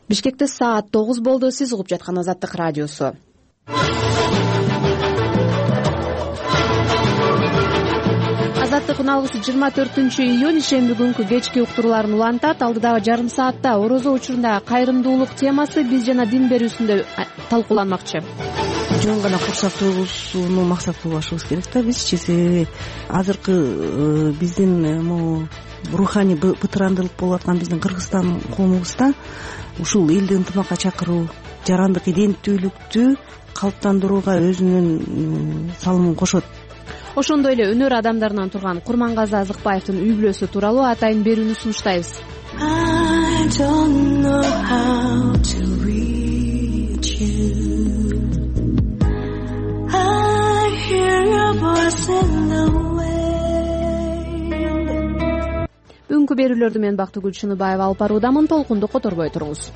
Бишкекте саат 9 болду. Сиз угуп жаткан Азаттык радиосу. Азаттыктын алгысы 24-июнь ишемби күнкү кечки уктурууларын улантат. Алдыдагы жарым саатта орозо учурунда кайрымдуулук темасы биз жана дин берүүсүндө талкууланмакчы. Жөн гана курсак туйгусуну максат кылбашыбыз керек да бизчи. Себеби азыркы биздин могу руханий бытырандылык болуп аткан биздин Кыргызстан коомубузда ушул элди ынтымакка чакыруу, жарандык иденттүүлүктү калыптандырууга өзүнүн салымын кошот. Ошондой эле өнөр адамдарынан турган Курмангазы Азыкбаевдин үй бүлөсү тууралуу атайын берүүнү сунуштайбыз. Бүгүнкү берүүлөрдү мен Бактыгүл Чыныбаева алып баруудамын. Толкунду которбой туруңуз.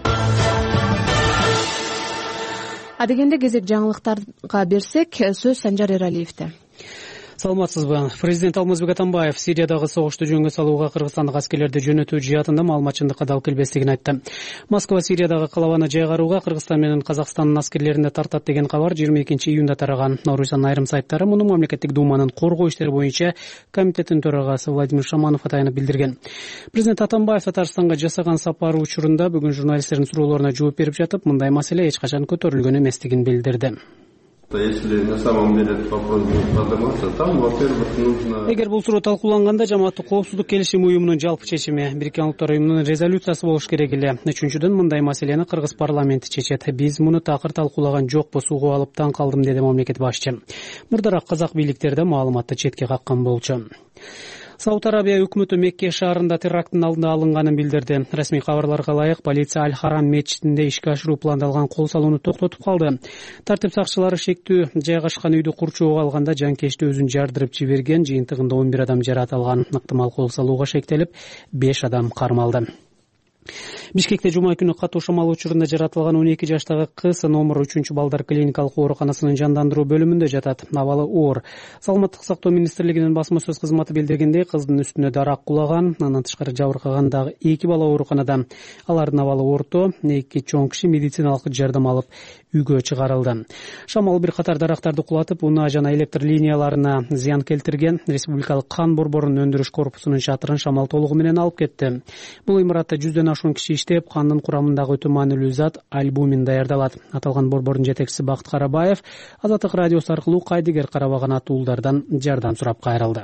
Адегенде кезек жаңылыктарга берсек, сөз Санжар Эралиевде. Саламатсызбы. Президент Алмазбек Атамбаев Сириядагы согушту жөнгө салууга кыргызстандык аскерлерди жөнөтүү жаатында маалыматчылыкка дал келбестигин айтты. Москва Сириядагы калабаны жайгарууга Кыргызстан менен Казакстандын аскерлерине тартат деген кабар 22-июнда тараган. Наурузан айрым сайттары муну мамлекеттик думанын коргоо иштери боюнча комитеттин төрагасы Владимир Шаманов атайынып билдирген. Президент Атамбаев Татарстанга жасаган сапары учурунда бүгүн журналисттердин суроолоруна жооп берип жатып, мындай маселе эч качан көтөрүлгөн эместигин билдирди. Если на самом деле этот вопрос будет подниматься, там, во-первых, нужно... Эгер бул суроо талкууланганда жамааттык коопсуздук келишими уюмунун жалпы чечими, Бириккен Улуттар уюмунун резолюциясы болуш керек эле. Үчүнчүдөн, мындай маселени Кыргыз парламенти чечет. Биз муну такыр талкуулаган жокпуз, угуп алып таң калдым, деди мамлекет башчы. Мурдараак казак бийликтери да маалыматты четке каккан болчу. Сауд Арабия өкмөтү Мекке шаарында теракттын алдында алынганын билдирди. Расмий кабарларга ылайык, полиция Аль-Харам мечитинде ишке ашыруу пландалган кол салууну токтотуп калды. Тартип сакчылары шектүү жайгашкан үйдү курчоого алганда жанкечти өзүн жардырып жиберген. Жыйынтыгында 11 адам жаратылган. Ыктымал кол салууга шектелип, 5 адам кармалды. Бишкекте жума күнү катуу шамал учурунда жаратылган 12 жаштагы кыз номер 3-балдар клиникалык ооруканасынын жандандыруу бөлүмүндө жатат. Абалы оор. Саламаттык сактоо министрлигинин басма сөз кызматы билдиргендей, кыздын үстүнө дарак кулаган, андан тышкары жабыркаган дагы 2 бала ооруканада. Алардын абалы орто, 2 чоң киши медициналык жардам алып үйгө чыгарылды. Шамал бир катар дарактарды кулатып, унаа жана электр линияларына зыян келтирген. Республикалык кан борборун өндүрүш корпусунун шатырын шамал толугу менен алып кетти. Бул имаратта 100дөн ашуун киши иштеп, кандын курамындагы өтө маанилүү зат альбумин даярдалат. Аталган борбордун жетекчиси Бакыт Карабаев Азаттык радиосу аркылуу кайдыгер карабаган атуулардан жардам сурап кайрылды.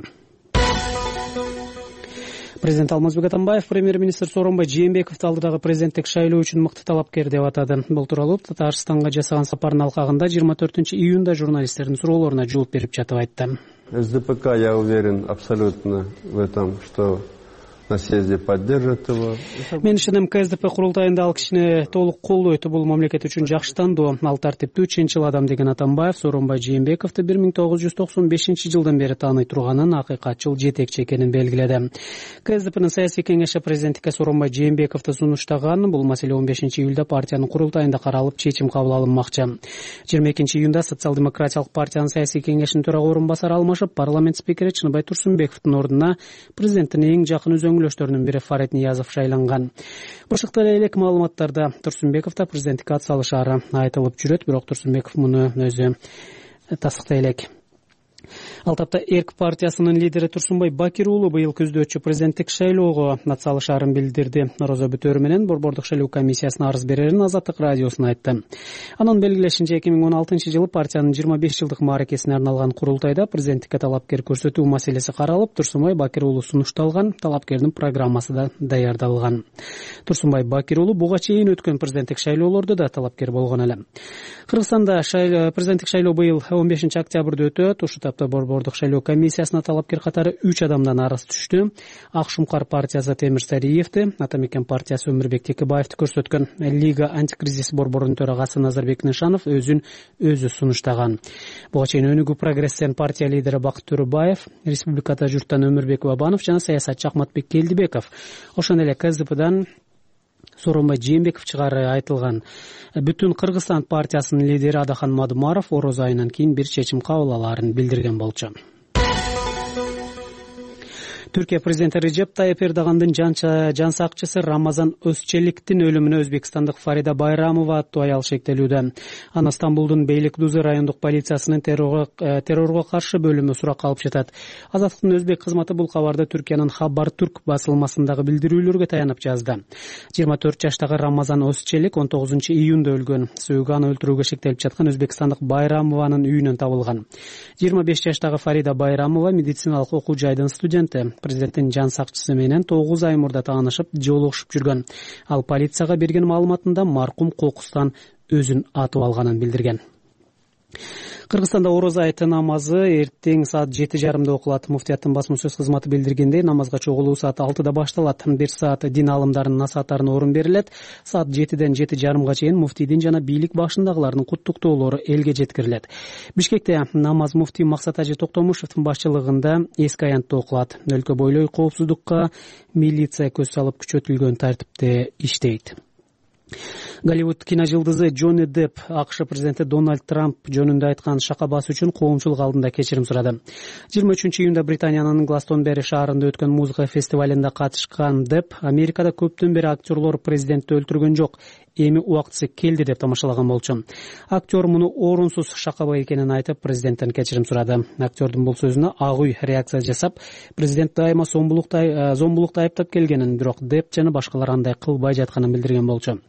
Президент Алмазбек Атамбаев премьер-министр Сооронбай Жээнбековду алдыдагы президенттик шайлоо үчүн мыкты талапкер деп атады. Бул тууралуу Татарстанга жасаган сапарынын алкагында 24-июнда журналисттердин суроолоруна жооп берип жатып айтты. СДПК, я уверен абсолютно в этом, что на съезде поддержат его. Мен ишенем, КСДП курултайында ал кишини толук колдойт. Бул мамлекет үчүн жакшы тандоо. Ал тартиптүү, чынчыл адам, деген Атамбаев Сооронбай Жээнбековду 1995-жылдан бери тааный турганын, акыйкатчыл жетекчи экенин белгиледи. КСДПнын саясий кеңеши президенттикке Сооронбай Жээнбековду сунуштаган. Бул маселе 15-июлда партиянын курултайында каралып, чечим кабыл алынмакчы. 22-июнда Социал-демократиялык партиянын саясий кеңешинин төрага орун басары алмашып, парламент спикери Чыныбай Турсунбековдун ордуна президенттин эң жакын өзөңгүлөштөрүнүн бири Фарид Ниязов шайланган. Башыкта элек маалыматтарда Турсунбековдо президенттикке ат салышары айтылып жүрөт, бирок Турсунбеков муну өзү тастыктай элек. Ал тапта Эрк партиясынын лидери Турсунбай Бакир уулу быйыл күздө өтчү президенттик шайлоого ат салышарын билдирди. Розо Бүтөрү менен борбордук шайлоо комиссиясына арыз берерин Азаттык радиосуна айтты. Анын белгилешинче 2016-жылы партиянын 25-жылдык мааракесине арналган курултайда президенттикке талапкер көрсөтүү маселеси каралып, Турсунбай Бакир уулу сунушталган, талапкердин программасы да даярдалган. Турсунбай Бакир уулу буга чейин өткөн президенттик шайлоолордо да талапкер болгон эле. Кыргызстанда президенттик шайлоо быйыл 15-октябрда өтөт. Ушул тапта борбордук шайлоо комиссиясына талапкер катары 3 адамдан арыз түштү. Ак Шумкар партиясы Темир Сариевди, Атамекен партиясы Өмүрбек Текебаевди көрсөткөн. Лига антикризис борборунун төрагасы Назарбек Нышанов өзү сунуштаган. Буга чейин Өнүгүү прогрессен партия лидери Бакыт Төрөбаев, республикада журттан Өмүрбек Бабанов жана саясатчы Ахматбек Келдибеков, ошондой эле КСДПдан Сооронбай Жээнбеков чыгары айтылган. Бүтүн Кыргызстан партиясынын лидери Адахан Мадумаров ороз айынан кийин бир чечим кабыл алаарын билдирген болчу. Түркия президенти Режеп Тайып Эрдогандын жан сакчысы Рамазан Өзчеликтин өлүмүнө өзбекстандык Фарида Байрамова аттуу аял шектелүүдө. Аны Стамбулдун Бейликдузи райондук полициясынын террорго каршы бөлүмү суракка алып жатат. Азаттыктын өзбек кызматы бул кабарды Түркиянын Хабар Турк басылмасындагы билдирүүлөргө таянып жазды. 24 жаштагы Рамазан Өзчелик 19-июнда өлгөн. Сөөгү аны өлтүрүүгө шектелип жаткан өзбекстандык Байрамованын үйүнөн табылган. 25 жаштагы Фарида Байрамова медициналык окуу жайдын студенти. Президенттин жан сакчысы менен 9 ай мурда таанышып, жолугушуп жүргөн. Ал полицияга берген маалыматында маркум кокустан өзүн атып алганын билдирген. Кыргызстанда Орозо айты намазы эртең саат 7:30 окулат. Муфтияттын басма сөз кызматы билдиргендей, намазга чогулуу саат 6-да башталат. 1 саат дин алымдарынын насааттарына орун берилет. Саат 7-ден 7:30 чейин муфтийдин жана бийлик башындагылардын куттуктоолору элге жеткирилет. Бишкекте намаз муфтий Максат Ажы Токтомушевдин башчылыгында эски аянтта окулат. Өлкө бойлой коопсуздукка милиция көз салып күчөтүлгөн тартипте иштейт. Голливуд киножылдызы Джонни Депп АКШ президенти Дональд Трамп жөнүндө айткан шакабасы үчүн коомчулук алдында кечирим сурады. 23-июнда Британиянын Гластонбери шаарында өткөн музыка фестивалында катышкан Депп Америкада көптөн бери актерлор президентти өлтүргөн жок, эми убактысы келди деп тамашалаган болчу. Актер муну орунсуз шакаба экенин айтып, президенттен кечирим сурады. Актердун бул сөзүнө Ак үй реакция жасап, президент дайыма зомбулукта айыптап келгенин, бирок Депп жана башкалар андай кылбай жатканын билдирген болчу.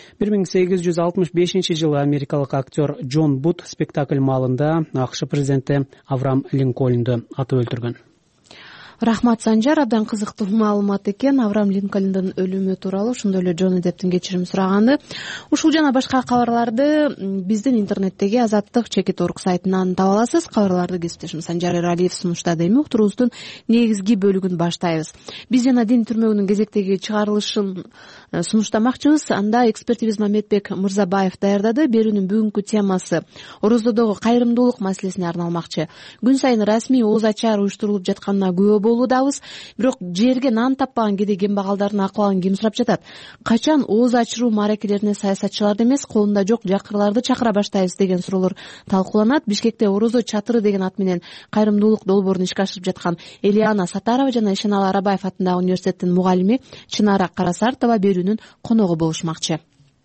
1865-жылы америкалык актер Джон Бут спектакль маалында АКШ президенти Авраам Линкольнду атып өлтүргөн. Рахмат, Санжар. Абдан кызыктуу маалымат экен. Авраам Линкольндун өлүмү тууралуу, ошондой эле Джонни Депптин кечирим сураганы. Ушул жана башка кабарларды биздин интернеттеги Азаттык.org сайтынан таба аласыз. Кабарларды кесиптешим Санжар Эралиев сунуштады. Эми уктуруубуздун негизги бөлүгүн баштайбыз. Биз жана дин түрмөгүнүн кезектеги чыгарылышын сунуштамакчыбыз. Анда экспертибиз Мамедбек Мырзабаев даярдады. Берүүнүн бүгүнкү темасы орозодогу кайрымдуулук маселесине арналмакчы. Күн сайын расмий ооз ачаар уюштурулуп жатканына күбө болуудабыз. Бирок жерге нан таппаган кедей кембагалдардын акыбалын ким сурап жатат? Качан ооз ачыруу мааракелерине саясатчыларды эмес, колунда жок жакырларды чакыра баштайбыз деген суроолор талкууланат. Бишкекте Орозо чатыры деген ат менен кайрымдуулук долбоорун ишке ашырып жаткан Элиана Сатарова жана Ишеналы Арабаев атындагы университеттин мугалими Чынара Карасартова берүүнүн коногу болушмакчы.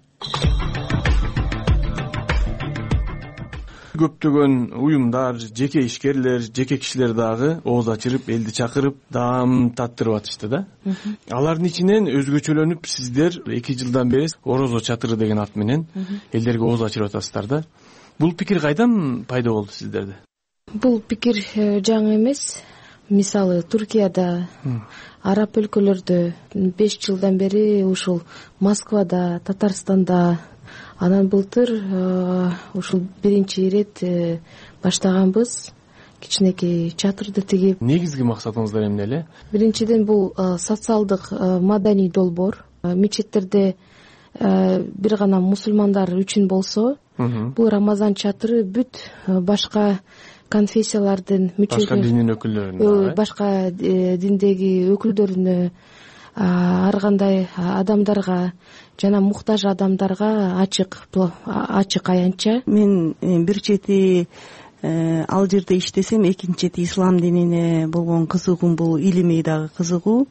Көптөгөн уюмдар, жеке ишкерлер, жеке кишилер дагы ооз ачырып, элди чакырып, даам таттырып атышты да. Алардын ичинен өзгөчөлөнүп сиздер 2 жылдан бери Орозо чатыры деген ат менен элдерге ооз ачырып атасыздар да. Бул пикир кайдан пайда болду сиздерде? Бул пикир жаңы эмес. Мисалы Туркияда, араб өлкөлөрдө 5 жылдан бери ушул Москвада, Татарстанда, анан былтыр ушул биринчи ирет баштаганбыз. Кичинекей чатырды тигип. Негизги максатыңыздар эмне эле? Биринчиден бул социалдык маданий долбоор. Мечеттерде бир гана мусулмандар үчүн болсо, бул Рамазан чатыры бүт башка конфессиялардын башка диндин өкүлдөрүнө, башка диндеги өкүлдөрүнө, ар кандай адамдарга жана муктаж адамдарга ачык аянтча. Мен бир чети ал жерде иштесем, экинчи чети ислам динине болгон кызыгуум, бул илимий дагы кызыгуу.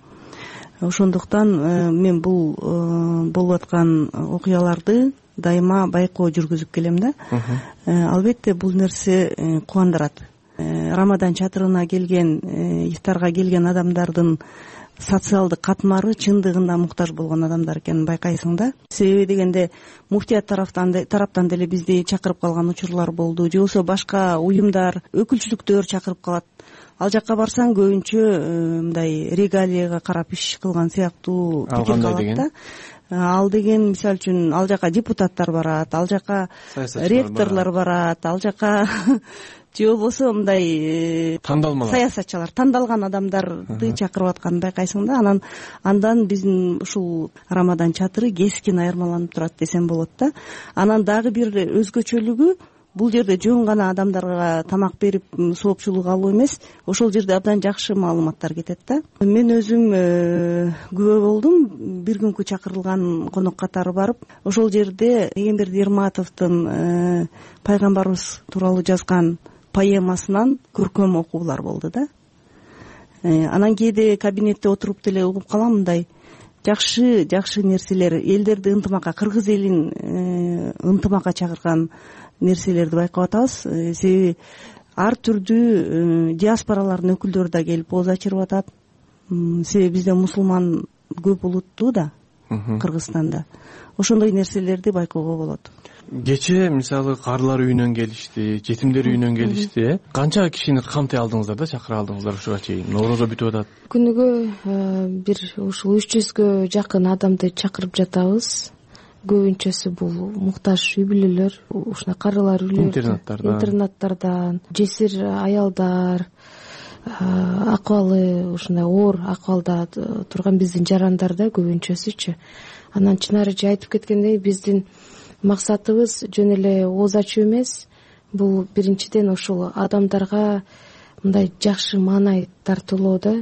Ошондуктан мен бул болуп аткан окуяларды дайыма байкоо жүргүзүп келем да. Албетте бул нерсе кубандырат. Рамадан чатырына келген, ифтарга келген адамдардын социалдык катмары чындыгында муктаж болгон адамдар экенин байкайсың да. Себеби дегенде муфтият тараптан деле бизди чакырып калган учурлар болду, же болбосо башка уюмдар, өкүлчүлүктөр чакырып калат. Ал жакка барсаң көбүнчө мындай регалияга карап иш кылган сыяктуу пикир калат да. Ал деген, мисалы үчүн, ал жака депутаттар барат, ал жака ректорлор барат, ал жака же болбосо мындай саясатчылар, тандалган адамдарды чакырып атканын байкайсың да. Андан биздин ушул Рамадан чатыры кескин айырмаланып турат десем болот да. Анан дагы бир өзгөчөлүгү, бул жерде жөн гана адамдарга тамак берип соопчулук алуу эмес, ошол жерде абдан жакшы маалыматтар кетет да. Мен өзүм күбө болдум, бир күнкү чакырылган конок катары барып, ошол жерде Эгемберди Ирматовдун пайгамбарыбыз тууралуу жазган поэмасынан көркөм окуулар болду да. Анан кээде кабинетте отуруп деле угуп калам мындай жакшы нерселер, элдерди ынтымакка, кыргыз элин ынтымакка чакырган нерселерди байкап атабыз. Себеби ар түрдүү диаспоралардын өкүлдөрү да келип ооз ачырып атат. Себеби бизде мусулман көп улуттуу да Кыргызстанда. Ошондой нерселерди байкоого болот. Кечээ мисалы каарылар үйүнөн келишти, жетимдер үйүнөн келишти. Канча кишини камтай алдыңыздар да, чакыра алдыңыздар ушуга чейин? Орозо бүтүп атат. Күнүгө бир ушул 300гө жакын адамды чакырып жатабыз. Көбүнчөсү бул муктаж үй бүлөлөр, ушундай карылар үйлөр, интернаттардан, жесир аялдар, акыбалы ушундай оор акыбалда турган биздин жарандар да көбүнчөсүчү. Анан чынары айтып кеткендей, биздин максатыбыз жөн эле ооз ачуу эмес. Бул биринчиден ушул адамдарга мындай жакшы маанай тартуулоо да,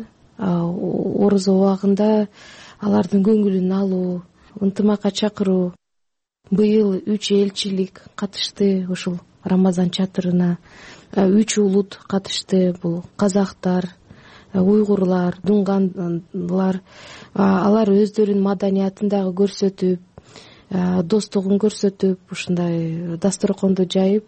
орозо убагында алардын көңүлүн алуу, ынтымакка чакыруу. Быйыл 3 элчилик катышты ушул Рамазан чатырына. 3 улут катышты. Бул казактар, уйгурлар, дунганлар. Алар өздөрүнүн маданиятын дагы көрсөтүп, достугун көрсөтүп, ушундай дасторконду жайып,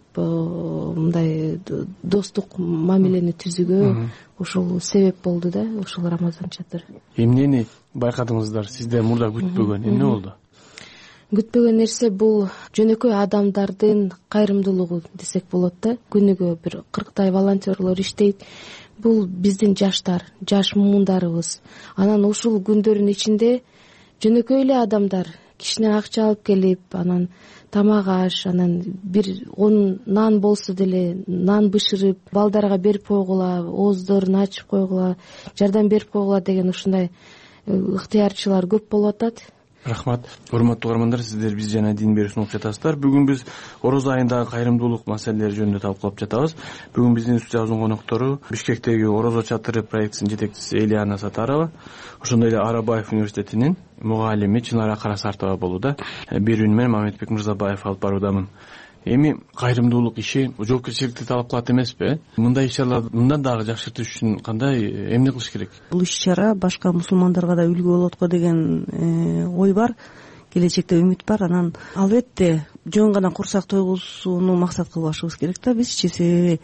мындай достук мамилени түзүүгө ушул себеп болду да, ушул Рамазан чатыры. Эмнени байкадыңыздар? Сизде мурда күтпөгөн эмне болду? Күтпөгөн нерсе бул жөнөкөй адамдардын кайрымдуулугу десек болот да. Күнүгө бир 40 волонтерлор иштейт. Бул биздин жаштар, жаш муундарыбыз. Анан ушул күндөрдүн ичинде жөнөкөй эле адамдар кишинен акча алып келип, анан тамак аш, анан бир 10 нан болсо деле нан бышырып, балдарга берип койгула, ооздорун ачып койгула, жардам берип койгула деген ушундай ыктыярчылар көп болуп атат. Рахмат. Урматтуу угармандар, сиздер биз жана дин берүүсүн угуп жатасыздар. Бүгүн биз орозо айындагы кайрымдуулук маселелери жөнүндө талкуулап жатабыз. Бүгүн биздин студиябыздын коноктору Бишкектеги Орозо чатыры проектисинин жетекчиси Элиана Сатарова, ошондой эле Арабаев университетинин мугалими Чынара Карасартова болууда. Берүүнү мен Мамедбек Мырзабаев алып баруудамын. Эми кайрымдуулук иши жоопкерчиликти талап кылат эмеспи? Мындай иш-чараларды мындан дагы жакшыртыш үчүн кандай эмне кылыш керек? Бул иш-чара башка мусулмандарга да үлгү болот го деген ой бар. Келечекте үмүт бар. Анан албетте жөн гана курсак тойгузууну максат кылбашыбыз керек да бизчи. Себеби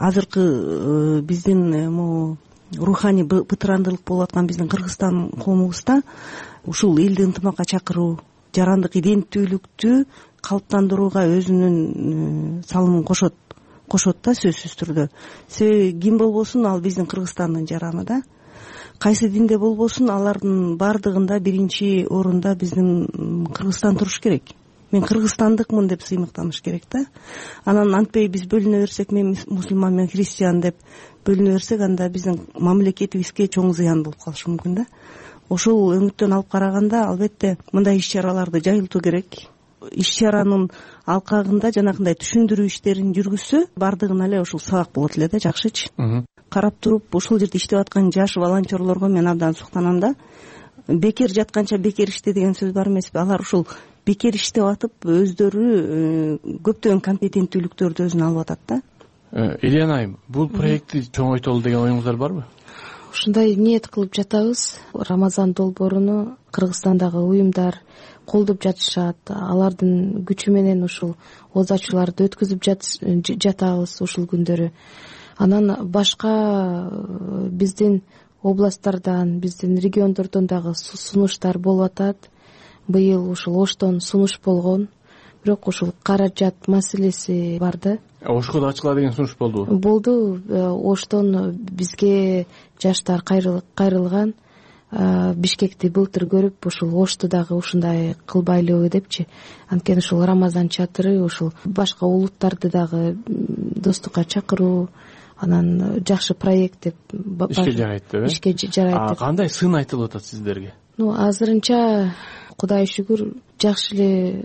азыркы биздин руханий бытырандылык болуп аткан биздин Кыргызстан коомубузда ушул элди ынтымакка чакыруу, жарандык иденттүүлүктү калыптандырууга өзүнүн салымын кошот да сөзсүз түрдө. Себеби ким болбосун ал биздин Кыргызстандын жараны да. Кайсы динде болбосун алардын бардыгында биринчи орунда биздин Кыргызстан туруш керек. Мен кыргызстандыкмын деп сыймыктаныш керек да. Анан антпей биз бөлүнө берсек, мен мусулман, мен христиан деп бөлүнө берсек, анда биздин мамлекетибизге чоң зыян болуп калышы мүмкүн да. Ошол өңүттөн алып караганда албетте мындай иш-чараларды жайылтуу керек. Иш-чаранын алкагында жанакындай түшүндүрүү иштерин жүргүзсө, бардыгына эле ушул сабак болот эле да, жакшычы. Карап туруп ушул жерде иштеп аткан жаш волонтерлорго мен абдан суктанам да. Бекер жатканча бекер иште деген сөз бар эмеспи? Алар ушул бекер иштеп атып, өздөрү көптөгөн компетенттүүлүктөрдү өзүнө алып атат да. Элиана айым, бул проектти чоңойтолу деген оюңуздар барбы? Ушундай ниет кылып жатабыз. Рамазан долбооруну Кыргызстандагы уюмдар колдоп жатышат. Алардын күчү менен ушул ооз ачууларды өткүзүп жатабыз ушул күндөрү. Анан башка биздин областтардан, биздин региондордон дагы сунуштар болуп атат. Быйыл ушул Оштон сунуш болгон, бирок ушул каражат маселеси бар да. Ошко да ачкыла деген сунуш болдубу? Болду. Оштон бизге жаштар кайрылган. Бишкекти былтыр көрүп, ушул Ошту дагы ушундай кылбайлыбы депчи. Анткени ушул Рамазан чатыры ушул башка улуттарды дагы достукка чакыруу, анан жакшы проект деп ишке жарайт деп. Ишке жарайт деп. Кандай сын айтылып атат сиздерге? Азырынча Кудай шүгүр жакшы эле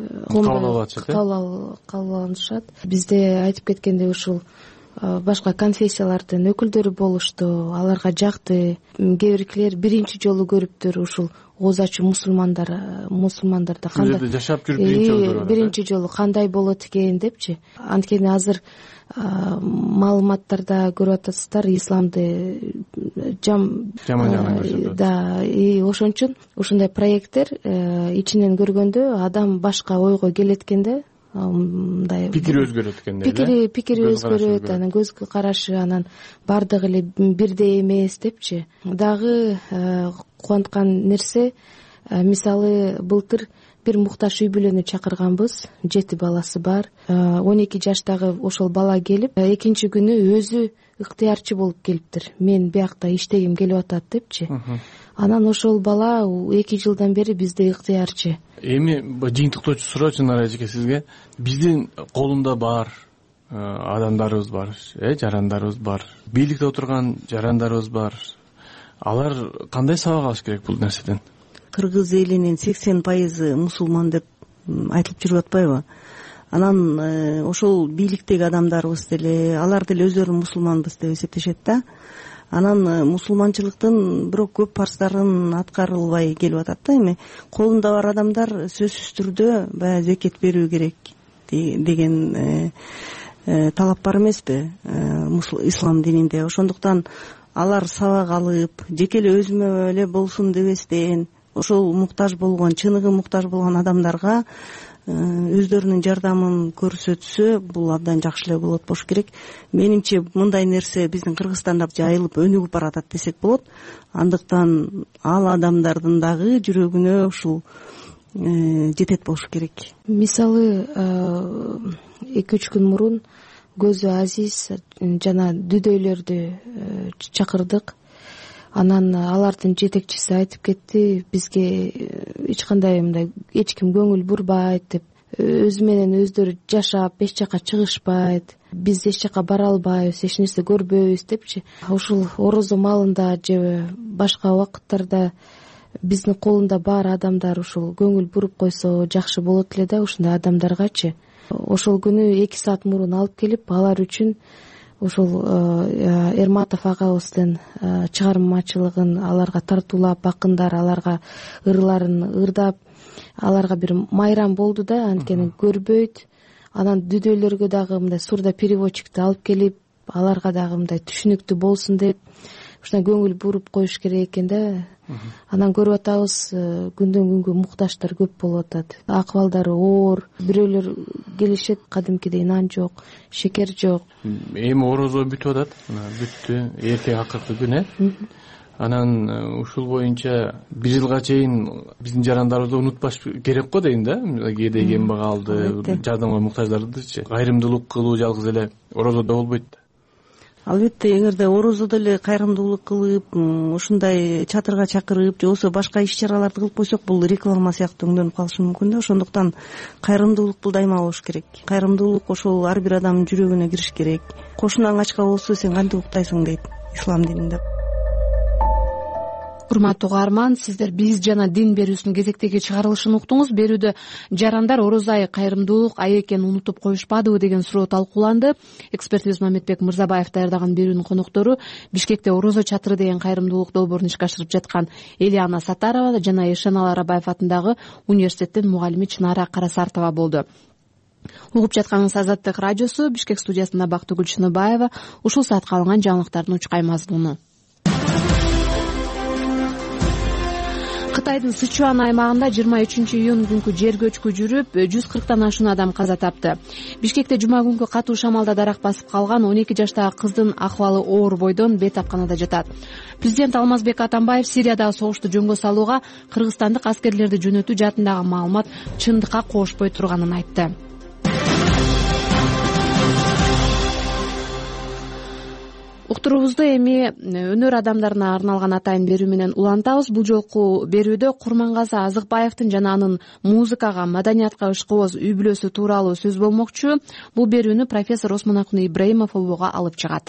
кабыл алышат. Бизде айтып кеткендей ушул башка конфессиялардын өкүлдөрү болушту, аларга жакты. Кээ биркилер биринчи жолу көрүптүр ушул ооз ачуу мусулмандарда бул жерде жашап жүрүп биринчи жолу кандай болот экен депчи. Анткени азыр маалыматтарда көрүп атасыздар, исламды жаман жагынан көрсөтөт. Да, ошон үчүн ушундай проекттер ичинен көргөндө адам башка ойго келет экен да. Мындай пикири өзгөрөт экен да. Пикири өзгөрөт, анан көз карашы анан баардыгы эле бирдей эмес депчи. Дагы кубанткан нерсе, мисалы былтыр бир муктаж үй бүлөнү чакырганбыз, 7 баласы бар. 12 жаштагы ошол бала келип, экинчи күнү өзү ыктыярчы болуп келиптир. Мен биякта иштегим келип атат депчи. Анан ошол бала 2 жылдан бери бизде ыктыярчы. Эми жыйынтыктоочу суроо Чынар эжеке сизге. Биздин колунда бар адамдарыбыз бар, жарандарыбыз бар. Бийликте отурган жарандарыбыз бар. Алар кандай сабак алыш керек бул нерседен? Кыргыз элинин 80% мусулман деп айтылып жүрүп атпайбы? Анан ошол бийликтеги адамдарыбыз деле, алар деле өздөрү мусулманбыз деп эсептешет да. Анан мусулманчылыктын бирок көп парздарын аткарылбай келип атат да. Эми колунда бар адамдар сөзсүз түрдө баягы зекет берүү керек деген талап бар эмеспи ислам дининде. Ошондуктан алар сабак алып, жеке эле өзүмө эле болсун дебестен, ошол муктаж болгон, чыныгы муктаж болгон адамдарга өздөрүнүн жардамын көрсөтсө, бул абдан жакшы эле болот болуш керек. Менимче мындай нерсе биздин Кыргызстанда жайылып өнүгүп баратат десек болот. Андыктан ал адамдардын дагы жүрөгүнө ушул жетет болуш керек. Мисалы 2-3 күн мурун Көзү Азиз жана Дүдөйлөрдү чакырдык. Анан алардын жетекчиси айтып кетти, бизге эч кандай мындай эч ким көңүл бурбайт деп, өзү менен өздөрү жашап эч жака чыгышпайт, биз эч жака бара албайбыз, эч нерсе көрбөйбүз депчи. Ушул орозо маалында же башка убакыттарда биздин колунда бар адамдар ушул көңүл буруп койсо жакшы болот эле да, ушундай адамдаргачы. Ошол күнү 2 саат мурун алып келип, алар үчүн ошол Эрматов агабыздын чыгармачылыгын аларга тартуулап, акындар аларга ырларын ырдап, аларга бир майрам болду да, анткени көрбөйт. Анан Дүдөйлөргө дагы мындай сурда переводчикти алып келип, аларга дагы мындай түшүнүктүү болсун деп, ушундай көңүл буруп коюш керек экен да. Анан көрүп атабыз, күндөн күнгө муктаждар көп болуп атат. Акыбалдары оор, бирөөлөр келишет, кадимкидей нан жок, шекер жок. Эми орозо бүтүп атат, бүттү, эртең акыркы күн Анан ушул боюнча 1 жылга чейин биздин жарандарыбызды унутпаш керек го дейм да. Кээде кембагалды, жардамга муктаждардычы. Кайрымдуулук кылуу жалгыз эле орозодо болбойт. Албетте, эгерде орозодо эле кайрымдуулук кылып, ушундай чатырга чакырып, же болбосо башка иш-чараларды кылып койсок, бул реклама сыяктуу өңдөнүп калышы мүмкүн да. Ошондуктан кайрымдуулук бул дайыма болуш керек. Кайрымдуулук ошол ар бир адамдын жүрөгүнө кириш керек. Кошунаң ачка болсо сен кантип уктайсың дейт ислам дининде. Урматтуу угарман, сиздер биз жана дин берүүсүнүн кезектеги чыгарылышын уктуңуз. Берүүдө жарандар ороз айы кайрымдуулук айы экенин унутуп коюшпадыбы деген суроо талкууланды. Экспертибиз Мамедбек Мырзабаев даярдаган берүүнүн коноктору Бишкекте орозо чатыры деген кайрымдуулук долбоорун ишке ашырып жаткан Элиана Сатарова жана Эшенал Арабаев атындагы университеттин мугалими Чынара Карасартова болду. Угуп жатканыңыз Азаттык радиосу, Бишкек студиясында Бактыгүл Чыныбаева. Ушул саатка алынган жаңылыктардын учкай мазмуну. Кытайдын Сычуан аймагында 23 июнь күнкү жер көчкү жүрүп, 140тан ашуун адам каза тапты. Бишкекте жума күнкү катуу шамалда дарак басып калган 12 жаштагы кыздын акыбалы оор бойдон бетапканада жатат. Президент Алмазбек Атамбаев Сириядагы согушту жөнгө салууга кыргызстандык аскерлерди жөнөтүү жаатындагы маалымат чындыкка коошпой турганын айтты. Уктуруубузду эми өнөр адамдарына арналган атайын берүү менен улантабыз. Бул жолку берүүдө Курмангазы Азыкбаевдин жана анын музыкага, маданиятка ышкыбоз үй бүлөсү тууралуу сөз болмокчу. Бул берүүнү профессор Осмонакун Ибраимов обого алып чыгат.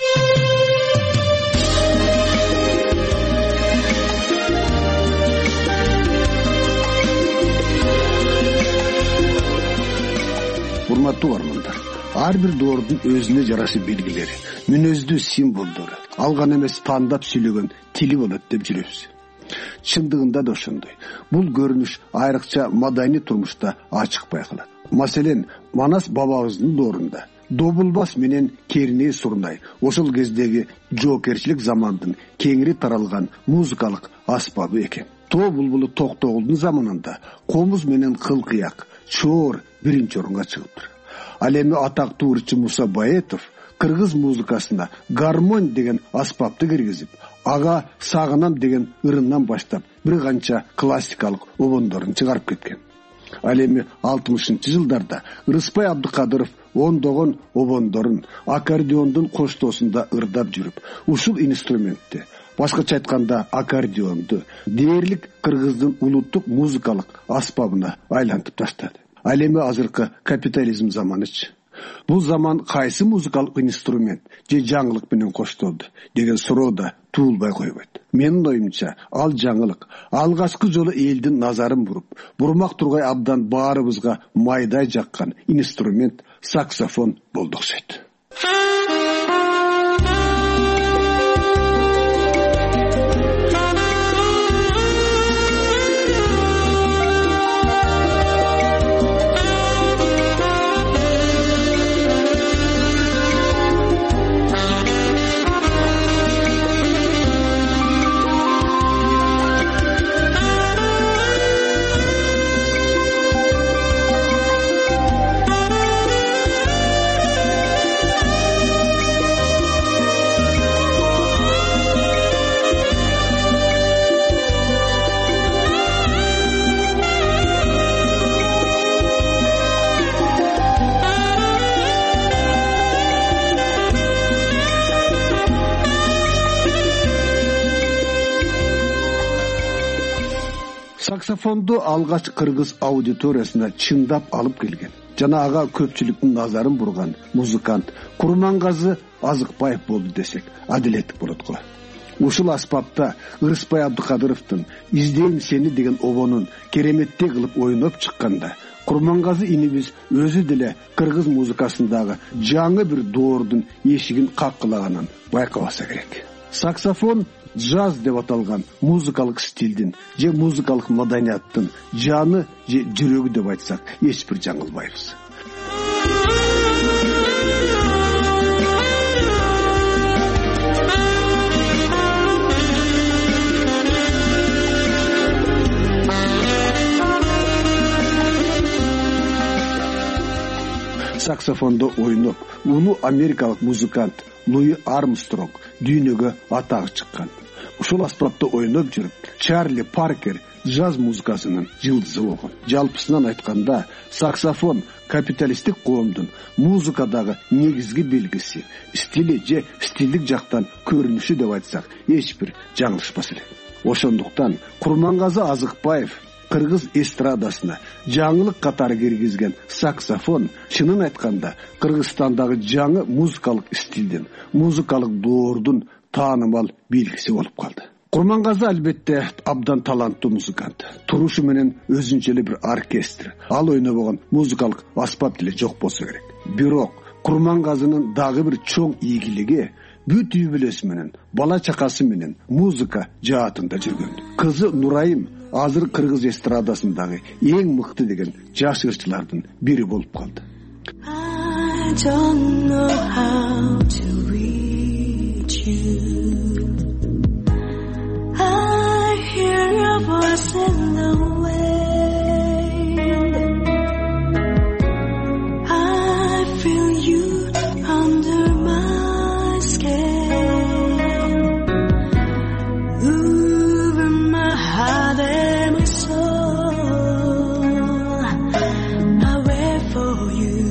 Урматтуу угармандар, ар бир доордун өзүнө жараша белгилери, мүнөздүү символдору, алган эмес таандап сүйлөгөн тили болот деп жүрөбүз. Чындыгында да ошондой. Бул көрүнүш айрыкча маданий турмушта ачык байкалат. Маселен, Манас бабабыздын доорунда Добулбас менен Керней Сурнай ошол кездеги жоокерчилик замандын кеңири таралган музыкалык аспабы экен. Тоо булбулу Токтогулдун заманында комуз менен кыл-кыяк, чоор биринчи орунга чыгыптыр. Ал эми атактуу ырчы Муса Баетов кыргыз музыкасына гармонь деген аспапты киргизип, ага сагынам деген ырындан баштап бир канча классикалык обондорун чыгарып кеткен. Ал эми 60-жылдарда Рыспай Абдыкадыров ондогон обондорун аккордеондун коштоосунда ырдап жүрүп, ушул инструментти, башкача айтканда аккордеонду дээрлик кыргыздын улуттук музыкалык аспабына айлантып таштады. Ал эми азыркы капитализм заманычы. Бул заман кайсы музыкалык инструмент же жаңылык менен коштолду деген суроо да туулбай койбойт. Менин оюмча, ал жаңылык алгачкы жолу элдин назарын бурмак тургай абдан баарыбызга майдай жаккан инструмент саксофон болду окшойт. Саксофонду алгач кыргыз аудиториясына чындап алып келген жана ага көпчүлүктүн назарын бурган музыкант Курмангазы Азыкбаев болду десек адилеттик болот го. Ушул аспапта Рыспай Абдыкадыровдун «Издейм сени» деген обонун кереметтей кылып ойноп чыкканда, Курмангазы инибиз өзү деле кыргыз музыкасындагы жаңы бир доордун эшигин каккылаганын байкабаса керек. Саксофон джаз деп аталган музыкалык стилдин же музыкалык маданияттын жаны же жүрөгү деп айтсак эч бир жаңылбайбыз. Саксофондо ойноп, улуу америкалык музыкант Луи Армстронг дүйнөгө атагы чыккан. Ушул аспапта ойноп жүрүп, Чарли Паркер джаз музыкасынын жылдызы болгон. Жалпысынан айтканда, саксофон капиталисттик коомдун музыкадагы негизги белгиси, стили же стилдик жактан көрүнүшү деп айтсак, эч бир жаңылышпас эле. Ошондуктан Курмангазы Азыкбаев кыргыз эстрадасына жаңылык катары киргизген саксофон чынын айтканда Кыргызстандагы жаңы музыкалык стилдин, музыкалык доордун таанымал белгиси болуп калды. Курмангазы албетте абдан таланттуу музыкант. Турушу менен өзүнчө эле бир оркестр, ал ойнобогон музыкалык аспап деле жок болсо керек. Бирок Курмангазынын дагы бир чоң ийгилиги бүт үй бүлөсү менен, бала чакасы менен музыка жаатында жүргөн. Кызы Нурайым азыр кыргыз эстрадасындагы эң мыкты деген жаш ырчылардын бири болуп калды. I don't know how to reach you. I hear your voice in the wind. I feel you under my skin. Over my heart and my soul. I wait for you.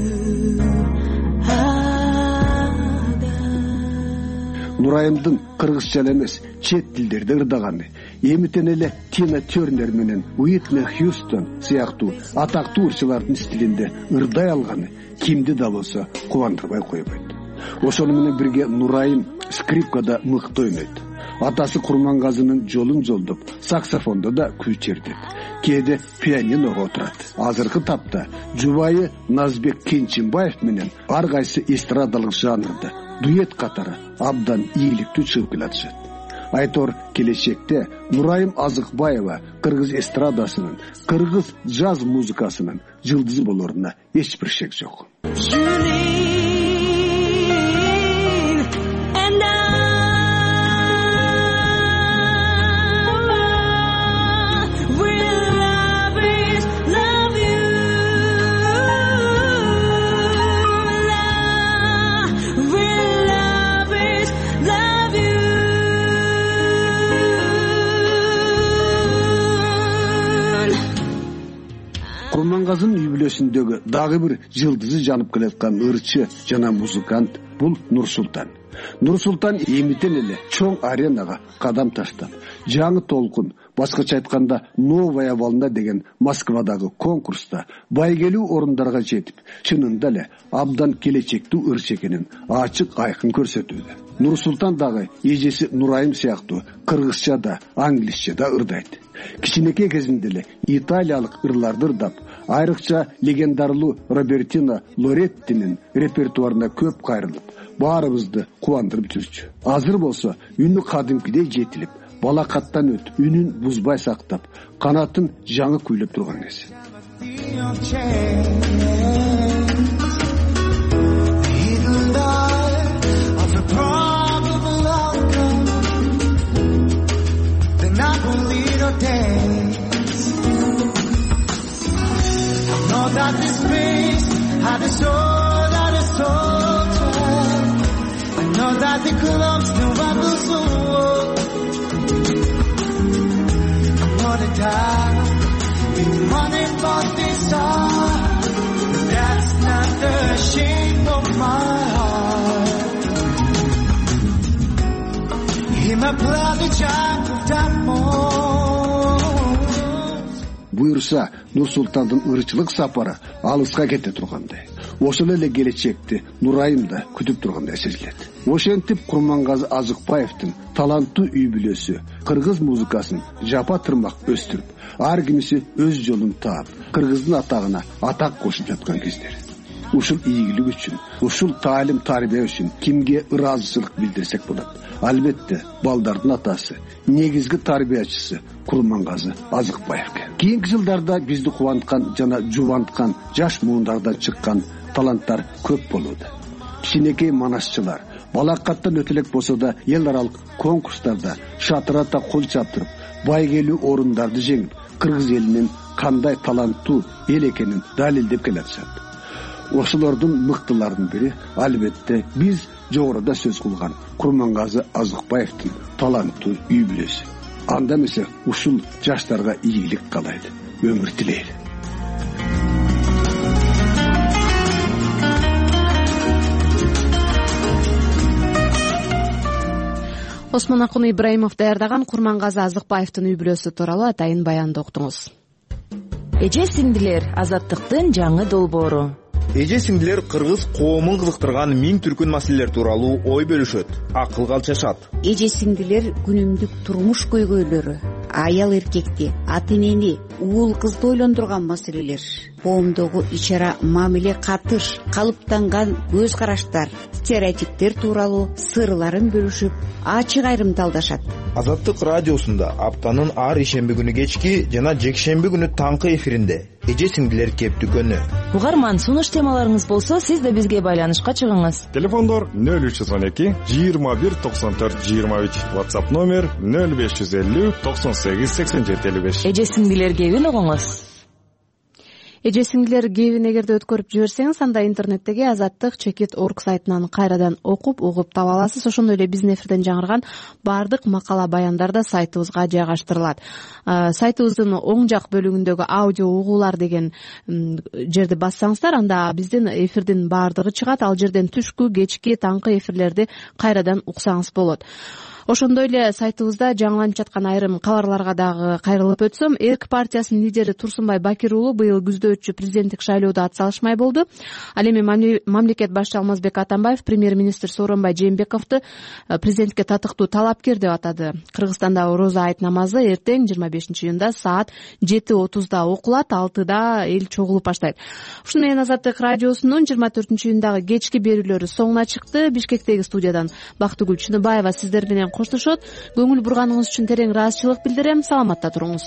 Нурайымдын кыргызча эмес, чет тилдерде ырдаганы, эмитен эле Тина Тернер менен Уитни Хьюстон сыяктуу атактуу ырчылардын стилинде ырдай алганы кимди да болсо кубандырбай койбойт. Ошону менен бирге Нурайым скрипкада мыкты ойнойт. Атасы Курмангазынын жолун жолдоп, саксофондо да күй чертет. Кээде пианиного отурат. Азыркы тапта жубайы Назбек Кенчинбаев менен ар кайсы эстрадалык жанрда дуэт катары абдан ийгиликтүү чыгып келатышат. айтор келечекте Нурайым Азыкбаева кыргыз эстрадасынын, кыргыз джаз музыкасынын жылдызы болоруна эч бир шек жок. Курмангазынын үй бүлөсүндөгү дагы бир жылдызы жанып келаткан ырчы жана музыкант бул Нурсултан. Нурсултан эмитен эле чоң аренага кадам таштап, жаңы толкун, башкача айтканда новая волна деген Москвадагы конкурста байгелүү орундарга жетип, чынында эле абдан келечектүү ырчы экенин ачык айкын көрсөтүүдө. Нурсултан дагы эжеси Нурайым сыяктуу кыргызча да, англисче да ырдайт. Кичинекей кезинде эле италиялык ырларды ырдап, айрыкча легендарлуу Робертино Лореттинин репертуарына көп кайрылып, баарыбызды кубандырып жүрчү. Азыр болсо үнү кадимкидей жетилип, балакаттан өтүп, үнүн бузбай сактап, канатын жаңы күйлөп турган кез. That this place had a soul, had a soldier. I know that the clocks still rattle so old. I'm gonna die in money for this song. That's not the shape of my heart. In my bloody jack of that more. Буюрса, Нурсултандын ырчылык сапары алыска кете тургандай. Ошол эле келечекти Нурайым да күтүп тургандай сезилет. Ошентип Курмангазы Азыкбаевдин таланттуу үй бүлөсү кыргыз музыкасын жапа тырмак өстүрүп, ар кимиси өз жолун таап, кыргыздын атагына атак кошуп жаткан кездер. Ушул ийгилик үчүн, ушул таалим тарбия үчүн кимге ыраазычылык билдирсек болот? Албетте, балдардын атасы, негизги тарбиячысы Курмангазы Азыкбаевке. Кийинки жылдарда бизди кубанткан жана жубанткан жаш муундардан чыккан таланттар көп болууда. Кичинекей манасчылар балакаттан өтө элек болсо да эл аралык конкурстарда шатырата кол чаптырып, байгелүү орундарды жеңип, кыргыз элинин кандай таланттуу эл экенин далилдеп келатышат. Ошолордун мыктыларынын бири албетте биз жогоруда сөз кылган Курмангазы Азыкбаевдин таланттуу үй бүлөсү. Анда эмесе ушул жаштарга ийгилик каалайлы, өмүр тилейли. Осмон Акун Ибраимов даярдаган Курмангазы Азыкбаевдин үй бүлөсү тууралуу атайын баянды уктуңуз. Эже сиңдилер азаттыктын жаңы долбоору. Эже сиңдилер кыргыз коомун кызыктырган миң түркүн маселелер тууралуу ой бөлүшөт, акылга алчашат. Эже сиңдилер күнүмдүк турмуш көйгөйлөрү, аял эркекти, ата энени, уул кызды ойлондурган маселелер, коомдогу ичара мамиле катыш, калыптанган көз караштар, стереотиптер тууралуу сырларын бөлүшүп, ачык айрымдалдашат. Азаттык радиосунда аптанын ар ишемби күнү кечки жана жекшемби күнү таңкы эфиринде эже сиңдилер кептүкөнү. Угарман, сунуш темаларыңыз болсо, сиз да бизге байланышка чыгыңыз. Телефондор 0312 21 94 23, WhatsApp номер 0550 98 87 55. Эже сиңдилер кебин угуңуз. Эже сиңдилер кебин эгерде өткөрүп жиберсеңиз, анда интернеттеги azattik.org сайтынан кайрадан окуп, угуп таба аласыз. Ошондой эле биздин эфирден жаңырган баардык макала баяндар да сайтыбызга жайгаштырылат. Сайтыбыздын оң жак бөлүгүндөгү аудио угуулар деген жерди бассаңыздар, анда биздин эфирдин баардыгы чыгат. Ал жерден түшкү, кечки, таңкы эфирлерди кайрадан уксаңыз болот. Ошондой эле сайтыбызда жаңыланып жаткан айрым кабарларга дагы кайрылып өтсөм, ЭРК партиясынын лидери Турсунбай Бакир уулу быйыл күздө өтчү президенттик шайлоодо атсалышмай болду. Ал эми мамлекет башчысы Алмазбек Атамбаев премьер-министр Сооронбай Жээнбековду президентке татыктуу талапкер деп атады. Кыргызстанда орозо айт намазы эртең 25-июнда саат 7:30 окулат, 6:00 эл чогулуп баштайт. Ушуну менен Азаттык радиосунун 24-июндагы кечки берүүлөрү соңуна чыкты. Бишкектеги студиядан Бактыгүл Чыныбаева сиздер менен коштошот. Көңүл бурганыңыз үчүн терең ыраазычылык билдирем. Саламатта туруңуз.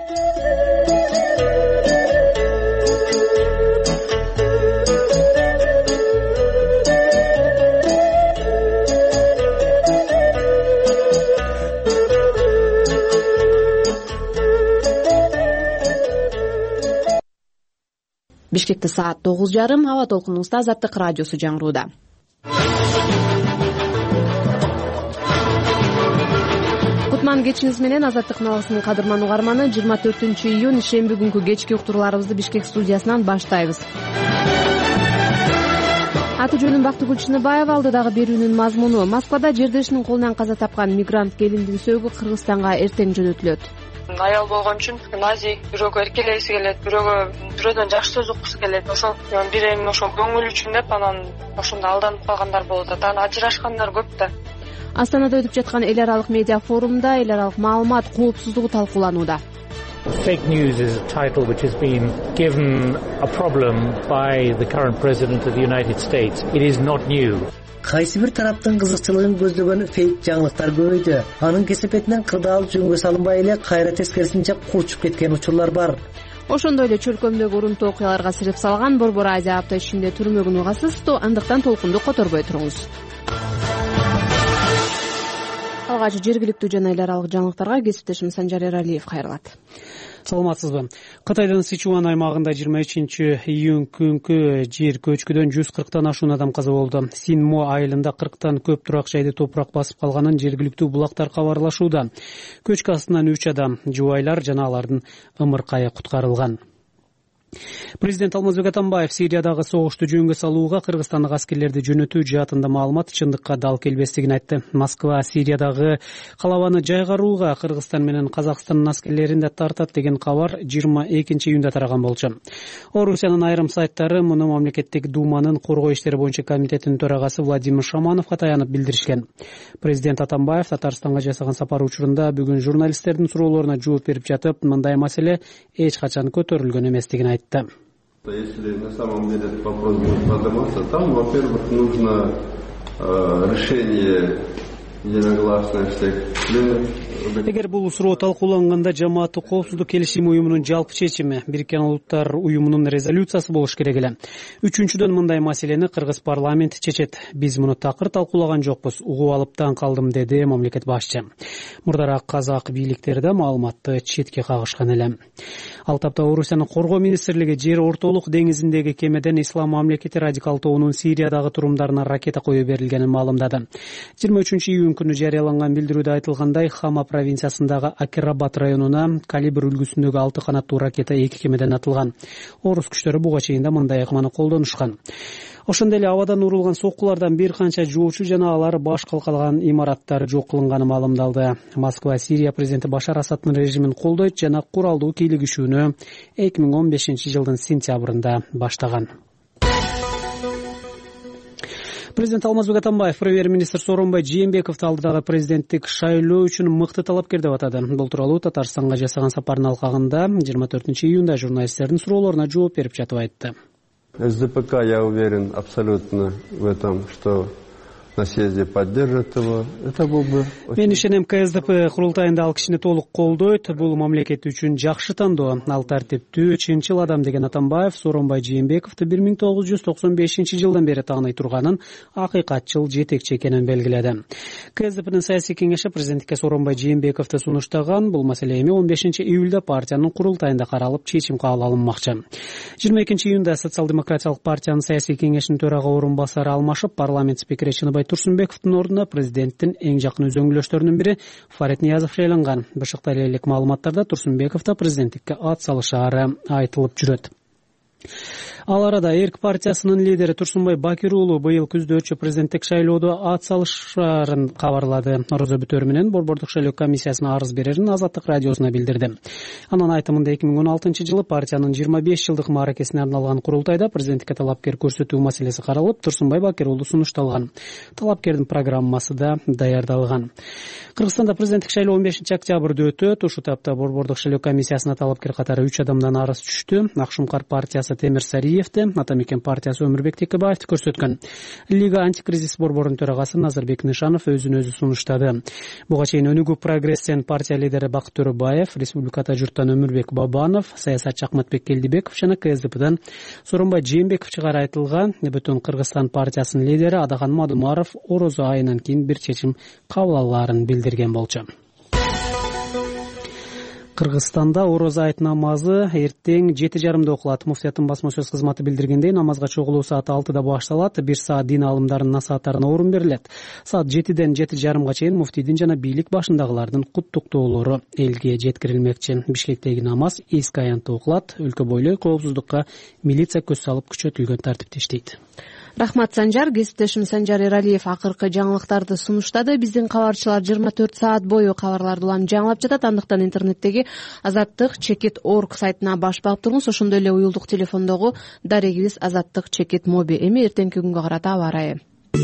Бишкекте саат 9:30. Аба толкунубузда Азаттык радиосу жаңырууда. Кутман кечиңиз менен Азаттык налысынын кадырман угарманы. 24-июнь шемби күнкү кечки уктурууларыбызды Бишкек студиясынан баштайбыз. Аты жөнүм Бактыгүл Чыныбаева. Алдыдагы берүүнүн мазмуну: Москвада жердешинин колунан каза тапкан мигрант келиндин сөөгү Кыргызстанга эртең жөнөтүлөт. Аял болгон үчүн назик, бирөөгө эркелегиси келет, бирөөдөн жакшы сөз уккусу келет. Ошол бир эми ошол көңүл үчүн деп анан ошондо алданып калгандар болот. Анан ажырашкандар көп да. Астанада өтүп жаткан эл аралык медиа форумда эл аралык маалымат коопсуздугу талкууланууда. Fake news is a title which has been given a problem by the current president of the United States. It is not new. Кайсы бир тараптын кызыкчылыгын көздөгөн фейк жаңылыктар көбөйдү. Анын кесепетинен кырдаалып жөнгө салынбай эле кайра тескерисинче курчуп кеткен учурлар бар. Ошондой эле чөлкөмдөгү урунтуу окуяларга сирип салган Борбор Азия апта ичинде түрмөгүн угасыз. Андыктан толкунду которбой туруңуз. Алгач жергиликтүү жана эл аралык жаңылыктарга кесиптешим Санжар Эралиев кайрылат. Саламатсызбы. Кытайдын Сычуан аймагында 23-июнь күнкү жер көчкүдөн 140тан ашуун адам каза болду. Синмо айылында 40тан көп турак жайды топурак басып калганын жергиликтүү булактар кабарлашууда. Көчкү астынан 3 адам, жубайлар жана алардын ымыркайы куткарылган. Президент Алмазбек Атамбаев Сириядагы согушту жөнгө салууга кыргызстандык аскерлерди жөнөтүү жаатында маалымат чындыкка дал келбестигин айтты. Москва Сириядагы калабаны жайгарууга Кыргызстан менен Казакстандын аскерлерин да тартат деген кабар 22-июнда тараган болчу. Орусиянын айрым сайттары муну мамлекеттик думанын коргоо иштери боюнча комитетинин төрагасы Владимир Шамановго таянып билдиришкен. Президент Атамбаев Татарстанга жасаган сапары учурунда бүгүн журналисттердин суроолоруна жооп берип жатып, мындай маселе эч качан көтөрүлгөн эместигин айтты. Если на самом деле этот вопрос будет подниматься, там, во-первых, нужно решение единогласное всех членов. Эгер бул суроо талкууланганда жамааттык коопсуздук келишим уюмунун жалпы чечими, Бириккен Улуттар уюмунун резолюциясы болуш керек эле. Үчүнчүдөн, мындай маселени Кыргыз парламенти чечет. Биз муну такыр талкуулаган жокпуз, угуп алып таң калдым, деди мамлекет башчы. Мурдараак казак бийликтери да маалыматты четке кагышкан эле. Ал тапта Орусиянын коргоо министрлиги жер ортолук деңизиндеги кемеден Ислам мамлекети радикал тобунун Сириядагы турумдарына ракета коюу берилгенин маалымдады. 23-июнь күнү жарыяланган билдирүүдө айтылгандай, Хама провинциясындагы Акирабад районуна калибр үлгүсүндөгү 6 канаттуу ракета 2 кемеден атылган. Орус күчтөрү буга чейин да мындай ыкманы колдонушкан. Ошондой эле абадан урулган соккулардан бир канча жоочу жана алар баш калкалган имараттар жок кылынганы маалымдалды. Москва Сирия президенти Башар Асаддын режимин колдойт жана куралдуу кийлигишүүнү 2015-жылдын сентябрында баштаган. Президент Алмазбек Атамбаев премьер-министр Сооронбай Жээнбековду алдыдагы президенттик шайлоо үчүн мыкты талапкер деп атады. Бул тууралуу Татарстанга жасаган сапарынын алкагында 24-июнда журналисттердин суроолоруна жооп берип жатып айтты. СДПК, я уверен абсолютно в этом, что на съезде поддержит его. Это был бы... Мен ишенем, КСДП курултайында ал кишини толук колдойт. Бул мамлекет үчүн жакшы тандоо. Ал тартиптүү, чынчыл адам, деген Атамбаев Сооронбай Жээнбековду 1995-жылдан бери тааный турганын, акыйкатчыл жетекчи экенин белгиледи. КСДПнын саясий кеңеши президенттикке Сооронбай Жээнбековду сунуштаган. Бул маселе эми 15-июлда партиянын курултайында каралып, чечим кабыл алынмакчы. 22-июнда Социал-демократиялык партиянын саясий кеңешинин төрага орун басары алмашып, парламент спикери Чыныбай Турсунбековдун ордуна президенттин эң жакын өзөңгүлөштөрүнүн бири Фарид Ниязов шайланган. Бышыкта элек маалыматтарда Турсунбеков да президенттикке ат салышаары айтылып жүрөт. Ал арада Эрк партиясынын лидери Турсунбай Бакир уулу быйыл күздө өтчү президенттик шайлоодо ат салышаарын кабарлады. Орозо бүтөөрү менен Борбордук шайлоо комиссиясына арыз берерин Азаттык радиосуна билдирди. Анын айтымында 2016-жылы партиянын 25 жылдык мааракесине арналган курултайда президенттикке талапкер көрсөтүү маселеси каралып, Турсунбай Бакир уулу сунушталган. Талапкердин программасы да даярдалган. Кыргызстанда президенттик шайлоо 15-октябрда өтөт. Ушул тапта Борбордук шайлоо комиссиясына талапкер катары 3 адамдан арыз түштү. Акшумкар партиясы Темир Сариев Алиевди, Ата мекен партиясы Өмүрбек Текебаевди көрсөткөн. Лига антикризис борборунун төрагасы Назарбек Нишанов өзүн өзү сунуштады. Буга чейин Өнүгүү прогрессен партия лидери Бакыт Төрөбаев, республикада журттан Өмүрбек Бабанов, саясатчы Акматбек Келдибеков жана КСДПдан Сооронбай Жээнбеков чыгары айтылган Бүтүн Кыргызстан партиясынын лидери Адахан Мадумаров орозо айынан кийин бир чечим кабыл алаарын билдирген болчу. Кыргызстанда орозо айт намазы эртең 7:30 окулат. Муфтияттын басма сөз кызматы билдиргендей, намазга чогулуу саат 6-да башталат. 1 саат дин алымдарынын насааттарына орун берилет. Саат 7-ден 7:30 чейин муфтийдин жана бийлик башындагылардын куттуктоолору элге жеткирилмекчи. Бишкектеги намаз эски аянтта окулат. Өлкө бойлой коопсуздукка милиция көз салып күчөтүлгөн тартипте иштейт. Рахмат Санжар. Кесиптешим Санжар Эралиев акыркы жаңылыктарды сунуштады. Биздин кабарчылар 24 саат бою кабарларды улам жаңылап жатат. Андыктан интернеттеги azattik.org сайтына баш багып туруңуз. Ошондой эле уюлдук телефондогу дарегибиз Azattik Моби. Эми эртеңки күнгө карата аба ырайы.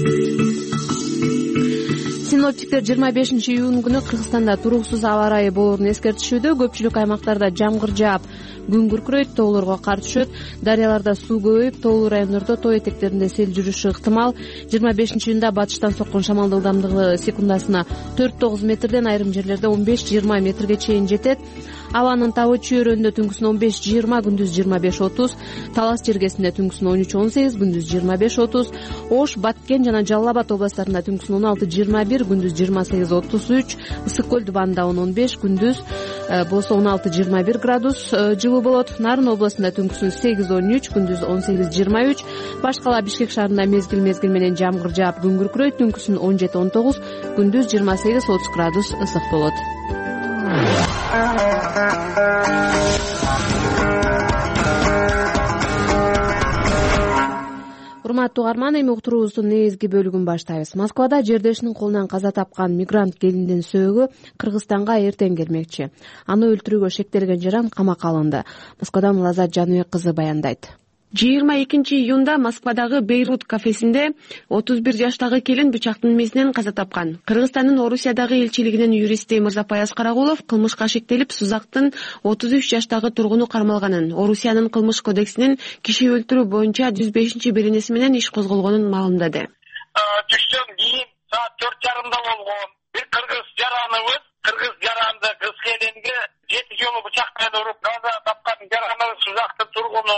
Синоптиктер 25 июнь күнү Кыргызстанда туруксуз аба ырайы болоорун эскертишүүдө. Көпчүлүк аймактарда жамгыр жаап, күн күркүрөйт, тоолорго кар түшөт, дарыяларда суу көбөйүп, тоолуу райондордо тоо этектеринде сел жүрүшү ыктымал. 25 июнда батыштан соккон шамалдын ылдамдыгы секундасына 4-9 метрден, айрым жерлерде 15-20 метрге чейин жетет. Абанын табы чөйрөндө түнкүсүн 15-20, күндүз 25-30, Талас жергесинде түнкүсүн 13-18, күндүз 25-30, Ош, Баткен жана Жалал Абад областарында түнкүсүн 16-21, күндүз 28-33, Ысык көл дубанында 10-15, күндүз болсо 16-21 градус жылуу болот. Нарын областында түнкүсүн 8-13, күндүз 18-23, башкала Бишкек шаарында мезгил менен жамгыр жаап, күн күркүрөйт, түнкүсүн 17-19, күндүз 28-30 градус ысык болот. Урматтуу угарман, эми уктуруубуздун негизги бөлүгүн баштайбыз. Москвада жердешинин колунан каза тапкан мигрант келиндин сөөгү Кыргызстанга эртең келмекчи. Аны өлтүрүүгө шектелген жаран камакка алынды. Москвадан Лазат Жаныбек кызы баяндайт. 22 июнда Москвадагы Бейрут кафесинде 31 жаштагы келин бычактын мезинен каза тапкан. Кыргызстандын Орусиядагы элчилигинин юристи Мырзапаяз Карагулов кылмышка шектелип, Сузактын 33 жаштагы тургуну кармалганын, Орусиянын кылмыш кодексинин киши өлтүрүү боюнча 105-беренеси менен иш козголгонун маалымдады. Түштөн кийин саат 4:30 болгон. Бир кыргыз жаранды кыз келинге 7 жолу бычак менен уруп каза тапкан жараныбыз Сузактын тургуну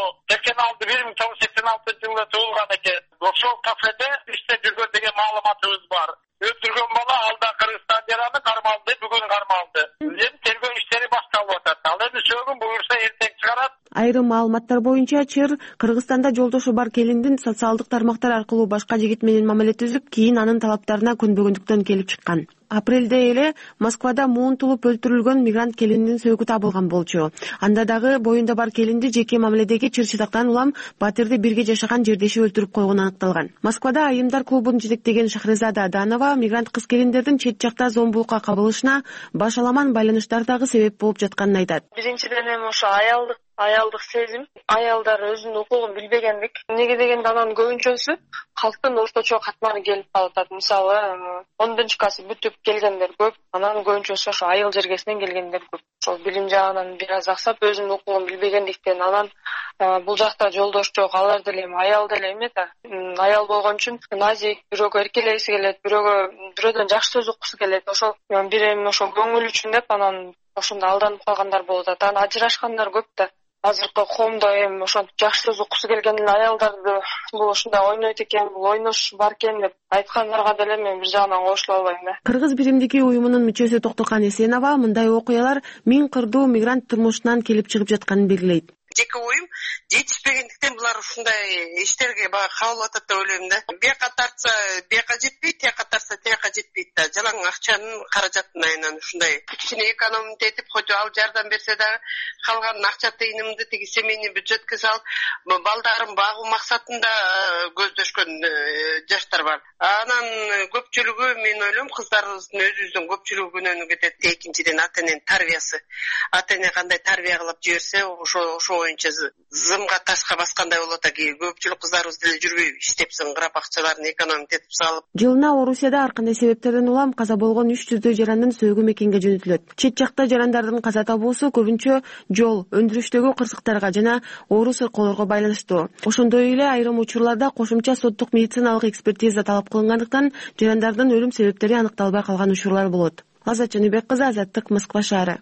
1986 жылы туулган экен. Ошол кафеде иште жүргөн деген маалыматыбыз бар. Өлтүргөн бала алда Кыргызстан жараны кармалды, бүгүн кармалды. Эми тергөө иштери башталып атат. Ал эми сөөгүн буюрса эртең чыгарат. Айрым маалыматтар боюнча чыр Кыргызстанда жолдошу бар келиндин социалдык тармактар аркылуу башка жигит менен мамиле түзүп, кийин анын талаптарына көнбөгөндүктөн келип чыккан. Апрелде эле Москвада муунтулуп өлтүрүлгөн мигрант келиндин сөөгү табылган болчу. Анда дагы боюнда бар келинди жеке мамиледеги чыр-чатактан улам батирди бирге жашаган жердеши өлтүрүп койгону аныкталган. Москвада айымдар клубун жетектеген Шахрезада Аданова мигрант кыз келиндердин чет жакта зомбулукка кабылышына башаламан байланыштар дагы себеп болуп жатканын айтат. Биринчиден эми ошо аялдык сезим, аялдар өзүнүн укугун билбегендик. Неге дегенде анан көбүнчөсү калктын орточо катманы келип калат. Мисалы 10-класс бүтүп келгендер көп, анан көбүнчөсү ошо айыл жергесинен келгендер көп. Ошол билим жагынан бир аз аксап, өзүнүн укугун билбегендиктен анан бул жакта жолдош жок, алар деле эми аял деле эме да. Аял болгон үчүн назик, бирөөгө эркелегиси келет, бирөөдөн жакшы сөз уккусу келет. Ошол бир эми ошо көңүл үчүн деп анан ошондо алданып калгандар болот. Анан ажырашкандар көп да. Азыркы коомдо эми ошентип жакшы сөз уккусу келген аялдарды бул ушундай ойнойт экен, бул ойнош бар экен деп айткандарга деле мен бир жагынан кошула албайм да. Кыргыз биримдиги уюмунун мүчөсү Токтокан Эсенова мындай окуялар миң кырдуу мигрант турмушунан келип чыгып жатканын белгилейт. Жеке оюм жетишпегендиктен булар ушундай иштерге баягы кабыл атат деп ойлойм да. Бияка тартса бияка жетпейт, тияка тартса тияка жетпейт да. Жалаң акчанын каражатын айынан ушундай кичине экономить этип, хоть ал жардам берсе дагы калган акча тыйынымды тиги семейный бюджетке салып, балдарын багуу максатында көздөшкөн жаштар бар. Анан көпчүлүгү мен ойлойм кыздарыбыздын өзүбүздүн көпчүлүгү күнөөнү кетет. Экинчиден ата эненин тарбиясы. Ата эне кандай тарбия кылып жиберсе, ошо боюнча зымга ташка баскандай болот экен. Көпчүлүк кыздарыбыз деле жүрбөйбү, иштеп зыңгырап акчаларын экономить этип салып. Жылына Орусияда ар кандай себептерден улам каза болгон 300 жарандын сөөгү мекенге жөнөтүлөт. Чет жакта жарандардын каза табуусу көбүнчө жол, өндүрүштөгү кырсыктарга жана оору сыркоолорго байланыштуу. Ошондой эле айрым учурларда кошумча соттук медициналык экспертиза талап кылынгандыктан жарандардын өлүм себептери аныкталбай калган учурлар болот. Азат Жаныбек кызы, Азаттык, Москва шаары.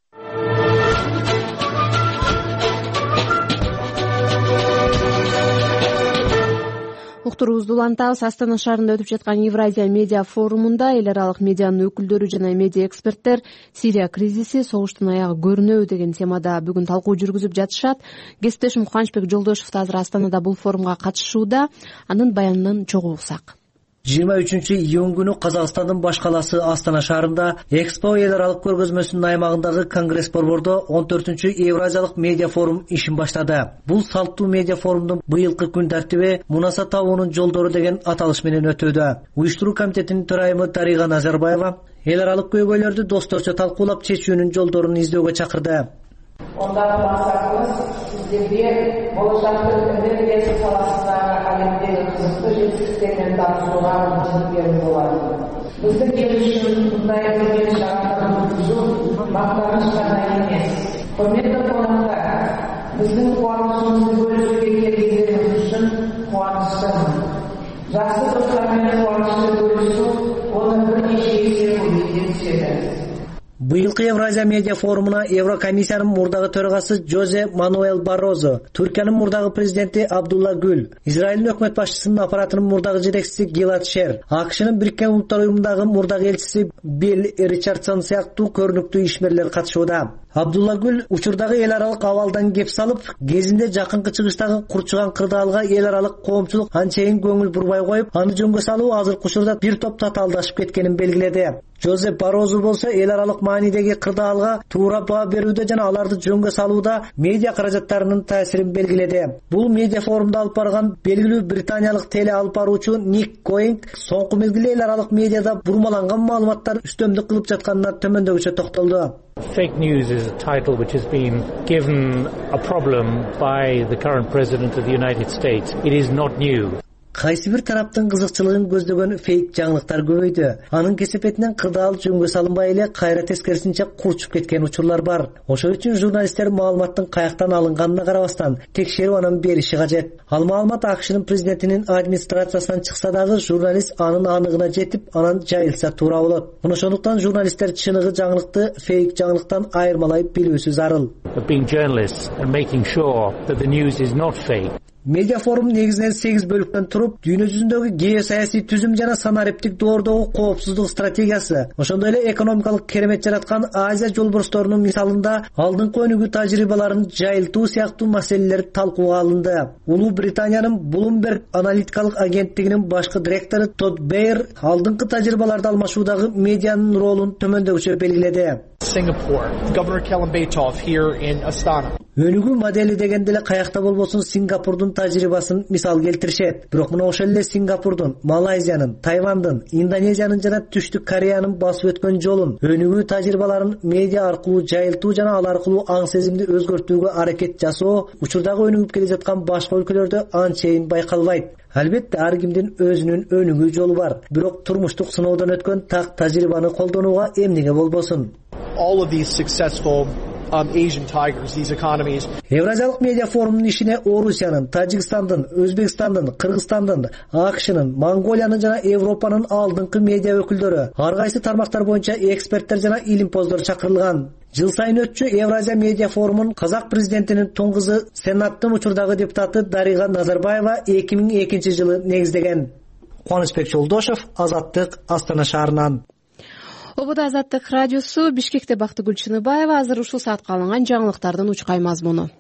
Уктуруубузду улантабыз. Астана шаарында өтүп жаткан Евразия медиа форумунда эл аралык медианын өкүлдөрү жана медиа эксперттер Сирия кризиси согуштун аягы көрүнөбү деген темада бүгүн талкуу жүргүзүп жатышат. Кесиптешим Кубанычбек Жолдошев да азыр Астанада бул форумга катышууда. Анын баянынан чогуу уксак. 23-июнь күнү Казакстандын баш калаасы Астана шаарында Экспо эл аралык көргөзмөсүнүн аймагындагы Конгресс борбордо 14-Евразиялык медиа форум ишин баштады. Бул салттуу медиа форумдун быйылкы күн тартиби мунаса табуунун жолдору деген аталыш менен өтүүдө. Уюштуруу комитетинин төрайымы Дарига Назарбаева эл аралык көйгөйлөрдү досторчо талкуулап чечүүнүн жолдорун издөөгө чакырды. Ondan maksatımız sizlerle bolacaklı enerjisi sallasındaki alemdeki kızıklı жетістіктермен tanıştırığa мүмкіндік беріп болады. Біздің келушінің бұндай бір шарттарын өткізу мақтаныш қана емес. Құрметті қонақтар, біздің қуанышымызды бөлісуге келгендеріңіз үшін қуаныштымын. Жақсы достармен қуанышты бөлісу оны бірнеше есе көбейте түседі. Быйылкы Евразия медиа форумуна Еврокомиссиянын мурдагы төрагасы Жозе Мануэл Баррозо, Түркиянын мурдагы президенти Абдулла Гүл, Израилдин өкмөт башчысынын аппаратынын мурдагы жетекчиси Гилад Шер, АКШнын Бириккен Улуттар уюмундагы мурдагы элчиси Билл Ричардсон сыяктуу көрүнүктүү ишмерлер катышууда. Абдулла Гүл учурдагы эл аралык абалдан кеп салып, кезинде жакынкы чыгыштагы курчуган кырдаалга эл аралык коомчулук анчейин көңүл бурбай коюп, аны жөнгө салуу азыркы учурда бир топ татаалдашып кеткенин белгиледи. Жозеп Барозу болсо эл аралык маанидеги кырдаалга туура баа берүүдө жана аларды жөнгө салууда медиа каражаттарынын таасирин белгиледи. Бул медиа форумду алып барган белгилүү британиялык теле алып баруучу Ник Коинг соңку мезгилде эл аралык медиада бурмаланган маалыматтар үстөмдүк кылып жатканына төмөндөгүчө токтолду. Fake news is a title which has been given a problem by the current president of the United States. It is not new. Кайсы бир тараптын кызыкчылыгын көздөгөн фейк жаңылыктар көбөйдү. Анын кесепетинен кырдаал жөнгө салынбай эле кайра тескерисинче курчуп кеткен учурлар бар. Ошол үчүн журналисттер маалыматтын каяктан алынганына карабастан текшерип анын бериши кажет. Ал маалымат АКШнын президентинин администрациясынан чыкса дагы журналист анын аныгына жетип, анан жайылса туура болот. Ошондуктан журналисттер чыныгы жаңылыкты фейк жаңылыктан айырмалай билүүсү зарыл. Being journalists and making sure that the news is not fake. Медиа форум негизинен 8 бөлүктөн туруп, дүйнө жүзүндөгү геосаясий түзүм жана санариптик доордогу коопсуздук стратегиясы, ошондой эле экономикалык керемет жараткан Азия жолборсторунун мисалында алдыңкы өнүгүү тажрыйбаларын жайылтуу сыяктуу маселелер талкууга алынды. Улуу Британиянын Bloomberg аналитикалык агенттигинин башкы директору Тодд Бейер алдыңкы тажрыйбаларды алмашуудагы медианын ролун төмөндөгүчө белгиледи. Singapore, Governor Kelambaytov here in Astana. Өнүгүү модели дегенде эле каякта болбосун Сингапурдун тажрыйбасын мисал келтиришет. Бирок мына ошол эле Сингапурдун, Малайзиянын, Тайвандын, Индонезиянын жана Түштүк Кореянын басып өткөн жолун, өнүгүү тажрыйбаларын медиа аркылуу жайылтуу жана ал аркылуу аң сезимди өзгөртүүгө аракет жасоо учурдагы өнүгүп келе жаткан башка өлкөлөрдө анчейин байкалбайт. Албетте ар кимдин өзүнүн өнүгүү жолу бар. Бирок турмуштук сыноодон өткөн так тажрыйбаны колдонууга эмнеге болбосун? All of these successful Asian tigers, these economies. Евразиялык медиа форумунун ишине Орусиянын, Тажикстандын, Өзбекстандын, Кыргызстандын, АКШнын, Монголиянын жана Европанын алдыңкы медиа өкүлдөрү, ар кайсы тармактар боюнча эксперттер жана илимпоздор чакырылган. Жыл сайын өтчү Евразия медиа форумун казак президентинин тун кызы, Сенаттын учурдагы депутаты Дарига Назарбаева 2002 жылы негиздеген. Кубанычбек Жолдошев, Азаттык, Астана шаарынан. Обода Азаттык радиосу, Бишкекте Бактыгүл Чыныбаева. Азыр ушул саатка алынган жаңылыктардын учкай мазмуну.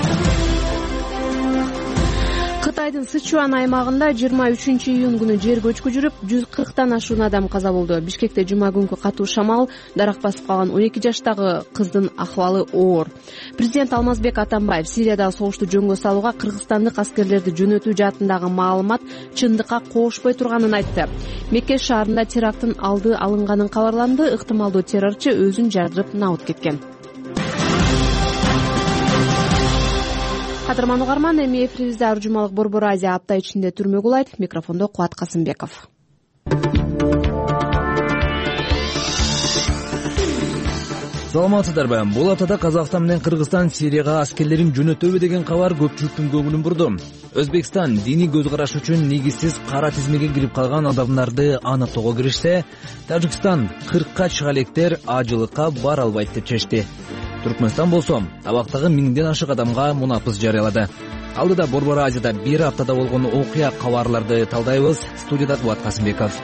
Кытайдын Сычуан аймагында 23-июнь күнү жер көчкү жүрүп, 140тан ашуун адам каза болду. Бишкекте жума күнкү катуу шамал дарак басып калган 12 жаштагы кыздын акыбалы оор. Президент Алмазбек Атамбаев Сириядагы согушту жөнгө салууга кыргызстандык аскерлерди жөнөтүү жаатындагы маалымат чындыкка коошпой турганын айтты. Мекке шаарында теракттын алды алынганын кабарланды. Ыктымалдуу террорчу өзүн жардырып набыт кеткен. Кадырман угарман, эми эфирибизде ар жумалык Борбор Азия апта ичинде түрмө кулайт. Микрофондо Кубат Саламатсыздарбы? Бул аптада Казакстан менен Кыргызстан Сирияга аскерлерин жөнөтөбү деген кабар көпчүлүктүн көңүлүн бурду. Өзбекстан диний көз караш үчүн негизсиз кара тизмеге кирип калган адамдарды аныктоого киришсе, Тажикстан 40ка чыга электер ажылыкка бара албайт деп чечти. Түркмөнстан болсо абактагы 1000ден ашык адамга мунапыс жарыялады. Алдыда Борбор Азияда бир аптада болгон окуя кабарларды талдайбыз. Студияда Кубат Касымбеков.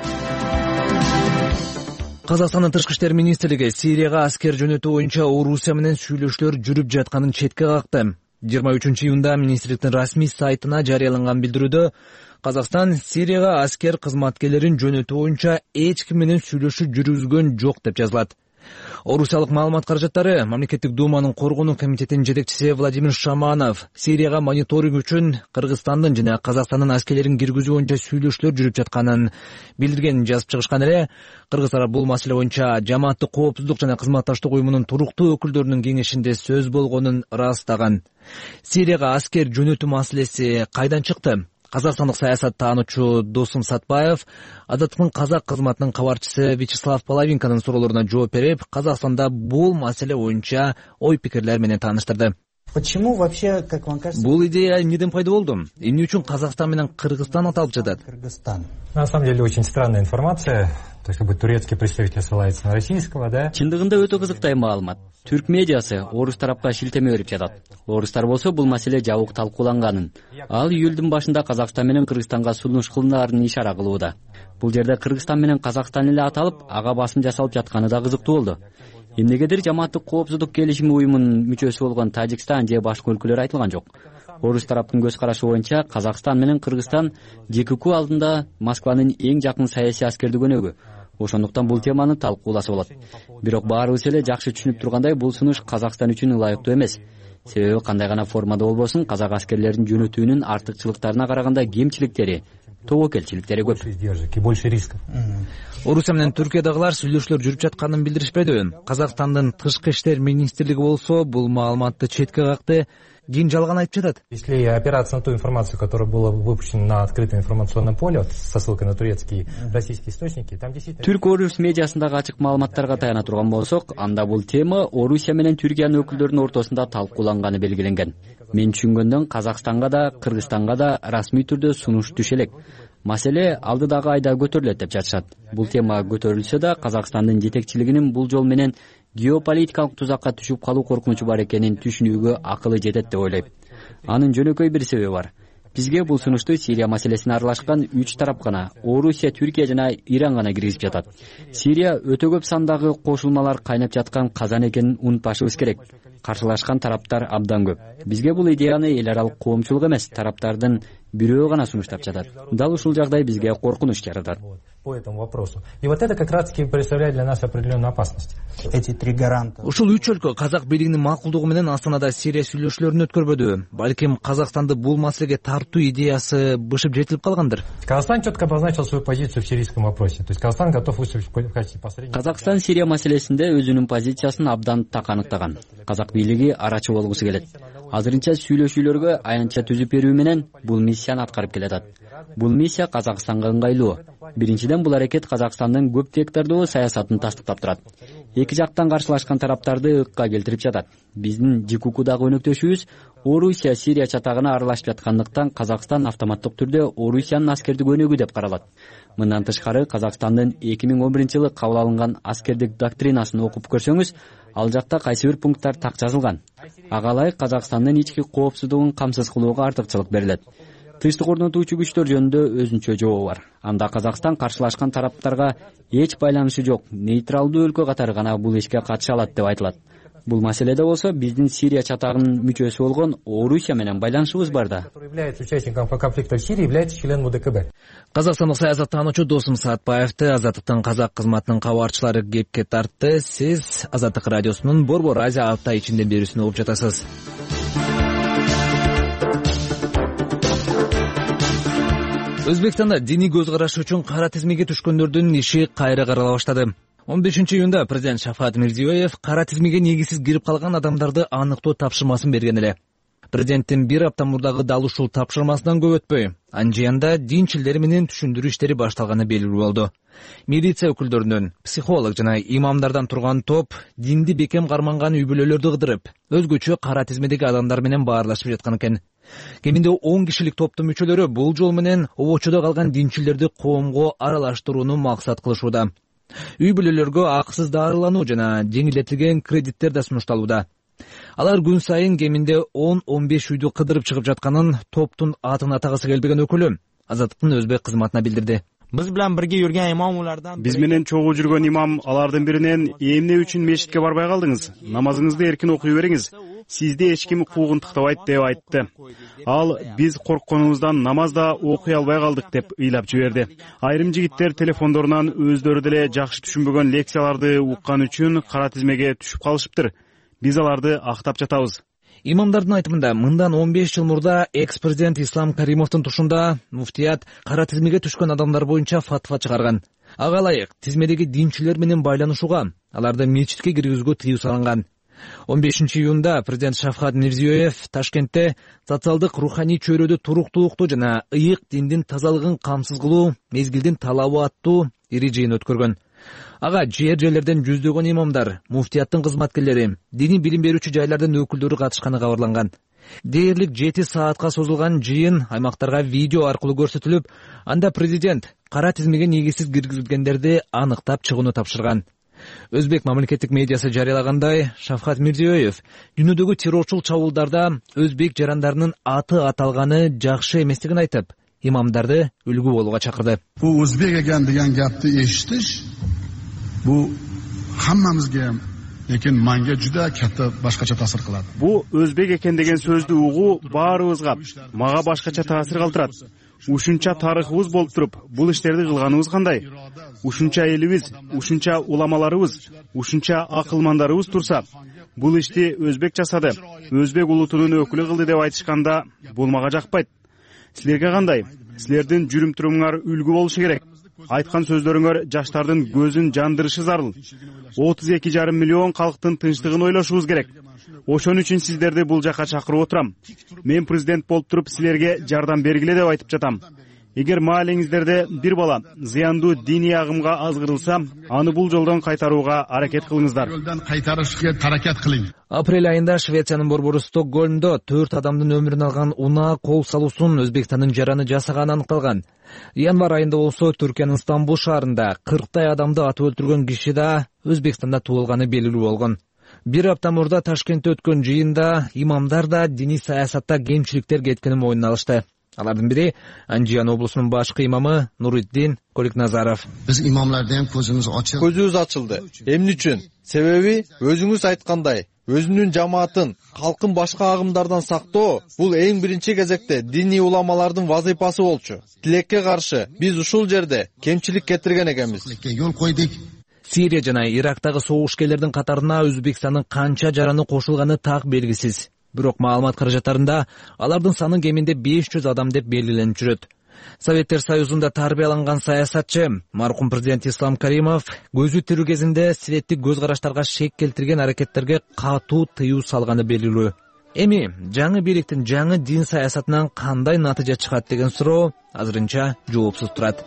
Казакстандын Тышкы иштер министрлиги Сирияга аскер жөнөтүү боюнча Орусия менен сүйлөшүүлөр жүрүп жатканын четке какты. 23-июнда министрликтин расмий сайтына жарыяланган билдирүүдө Казакстан Сирияга аскер кызматкерлерин жөнөтүү боюнча эч ким менен сүйлөшүү жүргүзгөн жок деп жазылат. Орусиялык маалымат каражаттары Мамлекеттик думанын коргонуу комитетинин жетекчиси Владимир Шаманов Сирияга мониторинг үчүн Кыргызстандын жана Казакстандын аскерлерин киргизүү боюнча сүйлөшүүлөр жүрүп жатканын билдиргенин жазып чыгышкан эле. Кыргыздар бул маселе боюнча Жамааттык коопсуздук жана кызматташтык уюмунун туруктуу өкүлдөрүнүн кеңешинде сөз болгонун ырастаган. Сирияга аскер жөнөтүү маселеси кайдан чыкты? Казакстандык саясаттануучу Досун Сатпаев Азаттыктын казак кызматынын кабарчысы Вячеслав Половинканын суроолоруна жооп берип, Казакстанда бул маселе боюнча ой пикирлер менен тааныштырды. Почему вообще, как вам кажется... Бул идея эмнеден пайда болду? Эмне үчүн Казакстан менен Кыргызстан аталып жатат? На самом деле очень странная информация. То есть, как бы турецкий представитель ссылается на российского, да? Чындыгында өтө кызыктай маалымат. Түрк медиасы орус тарапка шилтеме берип жатат. Орустар болсо бул маселе жабык талкууланганын. Ал июлдун башында Казакстан менен Кыргызстанга сунуш кылынаарын ишара кылууда. Бул жерде Кыргызстан менен Казакстан эле аталып, ага басым жасалып жатканы да кызыктуу болду. Эмнегедир Жамааттык коопсуздук келишими уюмунун мүчөсү болгон Тажикстан же башка өлкөлөр айтылган жок. Орус тараптын көз карашы боюнча Казакстан менен Кыргызстан ЖКК алдында Москванын эң жакын саясий аскердик өнөгү. Ошондуктан бул теманы талкууласа болот. Бирок баарыбыз эле жакшы түшүнүп тургандай, бул сунуш Казакстан үчүн ылайыктуу эмес. Себеби кандай гана формада болбосун, казак аскерлерин жөнөтүүнүн артыкчылыктарына караганда кемчиликтери, тобокелчиликтери көп. Больше рисков. Орусия менен Түркиядагылар сүйлөшүүлөр жүрүп жатканын билдиришпеди. Казакстандын Тышкы иштер министрлиги болсо бул маалыматты четке какты. Ким жалган айтып жатат? Если опираться на ту информацию, которая была выпущена на открытом информационном поле, со ссылкой на турецкие российские источники, там действительно... Түрк-орус медиасындагы ачык маалыматтарга таяна турган болсок, анда бул тема Орусия менен Түркиянын өкүлдөрүнүн ортосунда талкууланганы белгиленген. Мен түшүнгөндөн Казакстанга да, Кыргызстанга да расмий түрдө сунуш түшө элек. Маселе алдыдагы айда көтөрүлөт деп жатышат. Бул тема көтөрүлсө да, Казакстандын жетекчилигинин бул жол менен геополитикалык тузакка түшүп калуу коркунучу бар экенин түшүнүүгө акылы жетет деп ойлойм. Анын жөнөкөй бир себеби бар. Бизге бул сунушту Сирия маселесине аралашкан 3 тарап гана, Орусия, Түркия жана Иран гана киргизип жатат. Сирия өтө көп сандагы кошулмалар кайнап жаткан казан экенин унутпашыбыз керек. Каршылашкан тараптар абдан көп. Бизге бул идеяны эл аралык коомчулук эмес, тараптардын бирөө гана сунуштап жатат. Дал ушул жагдай бизге коркунуч жаратат. По этому вопросу. И вот это как раз-таки представляет для нас определенную опасность. Эти три гаранта. Ушул 3 өлкө казак бийлигинин макулдугу менен Астанада Сирия сүйлөшүүлөрүн өткөрбөдү. Балким Казакстанды бул маселеге тартуу идеясы бышып жетилип калгандыр. Казакстан четко обозначил свою позицию в сирийском вопросе. То есть Казакстан готов выступить в качестве посредника. Казакстан Сирия маселесинде өзүнүн позициясын абдан так аныктаган. Казак бийлиги арачы болгусу келет. Азырынча сүйлөшүүлөргө аянтча түзүп берүү менен бул миссияны аткарып келатат. Бул миссия Казакстанга ыңгайлуу. Биринчиден, бул аракет Казакстандын көп вектордуу саясатын тастыктап турат. Эки жактан каршылашкан тараптарды ыкка келтирип жатат. Биздин ЖККдагы өнөктөшүбүз Орусия Сирия чатагына аралашып жаткандыктан Казакстан автоматтык түрдө Орусиянын аскердик өнөгү деп каралат. Мындан тышкары Казакстандын 2011-жылы кабыл алынган аскердик доктринасын окуп көрсөңүз, ал жакта кайсы бир пункттар так жазылган. Ага ылайык Казакстандын ички коопсуздугун камсыз кылууга артыкчылык берилет. Тынчтык орнотуучу күчтөр жөнүндө өзүнчө жообу бар. Анда Казакстан каршылашкан тараптарга эч байланышы жок, нейтралдуу өлкө катары гана бул ишке катыша алат деп айтылат. Бул маселеде болсо биздин Сирия чатагынын мүчөсү болгон Орусия менен байланышыбыз бар да. Является участником конфликта в Сирии, является членом УДКБ. Казакстандык саясаттануучу Досун Сатпаевди Азаттыктын казак кызматынын кабарчылары кепке тартты. Сиз Азаттык радиосунун Борбор Азия апта ичинде берүүсүн угуп жатасыз. Өзбекстанда диний көз карашы үчүн кара тизмеге түшкөндөрдүн иши кайра карала баштады. 15-июнда президент Шафкат Мирзиёев кара тизмеге негизсиз кирип калган адамдарды аныктоо тапшырмасын берген эле. Президенттин бир апта мурдагы дал ушул тапшырмасынан көп өтпөй анжыянда динчилдер менен түшүндүрүү иштери башталганы белгилүү болду. Милиция өкүлдөрүнөн, психолог жана имамдардан турган топ динди бекем карманган үй бүлөлөрдү кыдырып, өзгөчө кара тизмедеги адамдар менен баарлашып жаткан экен. Кеминде 10 кишилик топтун мүчөлөрү бул жол менен обочодо калган динчилдерди коомго аралаштырууну максат кылышууда. Үй бүлөлөргө акысыз дарылануу жана жеңилдетилген кредиттер да сунушталууда. Алар күн сайын кеминде 10-15 үйдү кыдырып чыгып жатканын топтун атын атагысы келбеген өкүлү Азаттыктын өзбек кызматына билдирди. Биз менен бирге жүргөн имамулардан биз менен чогуу жүргөн имам алардын биринен эмне үчүн мечитке барбай калдыңыз? Намазыңызды эркин окуй бериңиз. Сизди эч ким куугунтуктабайт деп айтты. Ал биз коркконубуздан намаз да окуй албай калдык деп ыйлап жиберди. Айрым жигиттер телефондорунан өздөрү деле жакшы түшүнбөгөн лекцияларды уккан үчүн кара тизмеге түшүп калышыптыр. Биз аларды актап жатабыз. Имамдардын айтымында мындан 15 жыл мурда экс-президент Ислам Каримовдун тушунда муфтият кара тизмеге түшкөн адамдар боюнча фатва чыгарган. Ага ылайык тизмедеги динчилер менен байланышууга, аларды мечитке киргизүүгө тыюу салынган. 15 июнда президент Шавкат Мирзиёев Ташкентте социалдык руханий чөйрөдө туруктуулукту жана ыйык диндин тазалыгын камсыз кылуу мезгилдин талабы аттуу ири жыйын өткөргөн. Ага жерлерден жүздөгөн имамдар, муфтияттын кызматкерлери, диний билим берүүчү жайлардын өкүлдөрү катышканы кабарланган. Дээрлик 7 саатка созулган жыйын аймактарга видео аркылуу көрсөтүлүп, анда президент кара тизмеге негизсиз киргизилгендерди аныктап чыгууну тапшырган. Өзбек мамлекеттик медиасы жарыялагандай, Шавкат Мирзиёев дүйнөдөгү террорчул чабуулдарда өзбек жарандарынын аты аталганы жакшы эместигин айтып, имамдарды үлгү болууга чакырды. Бул өзбек экен деген гапты эшитиш бул хаммамызга lekin menga juda katta boshqacha ta'sir qiladi. Bu o'zbek ekan degan so'zni uyg'u baribizga maga boshqacha ta'sir qildiradi. Ушунча тарыхыбыз болуп туруп, бул иштерди кылганыбыз кандай? Ушунча элибиз, ушунча уламаларыбыз, ушунча акылмандарыбыз турса, бул ишти өзбек жасады, өзбек улутунун өкүлү кылды деп айтышканда бул мага жакпайт. Силерге кандай? Силердин жүрүм-турумуңар үлгү болушу керек. Айткан сөздөрүңөр жаштардын көзүн жандырышы зарыл. 32,5 миллион калктын тынчтыгын ойлошубуз керек. Ошон үчүн сиздерди бул жака чакырып отурам. Мен президент болуп туруп силерге жардам бергиле деп айтып жатам. Эгер маалеңиздерде бир бала зыяндуу диний агымга азгырылса, аны бул жолдон кайтарууга аракет кылыңыздар. Жолдон кайтарышка аракет кылың. Апрель айында Швециянын борбору Стокгольмдо 4 адамдын өмүрүн алган унаа кол салуусун Өзбекстандын жараны жасаганы аныкталган. Январь айында болсо Түркиянын Стамбул шаарында 40 адамды атып өлтүргөн киши да Өзбекстанда туулганы белгилүү болгон. Бир апта мурда Ташкентте өткөн жыйында имамдар да диний саясатта кемчиликтер кеткенин мойнуна алышты. Алардын бири Анжиян облусунун башкы имамы Нуриддин Коликназаров. Биз имамлардан көзүбүз ачылды. Көзүбүз ачылды. Эмне үчүн? Себеби өзүңүз айткандай, өзүнүн жамаатын, калкын башка агымдардан сактоо бул эң биринчи кезекте диний уламалардын вазыйпасы болчу. Тилекке каршы биз ушул жерде кемчилик кетирген экенбиз. Жол койдук. Сирия жана Ирактагы согушкерлердин катарына Өзбекстандын канча жараны кошулганы так белгисиз. Бирок маалымат каражаттарында алардын саны кеминде 500 адам деп белгиленип жүрөт. Советтер Союзунда тарбияланган саясатчы маркум президент Ислам Каримов көзү тирүү кезинде светтик көз караштарга шек келтирген аракеттерге катуу тыюу салганы белгилүү. Эми жаңы бийликтин жаңы дин саясатынан кандай натыйжа чыгат деген суроо азырынча жоопсуз турат.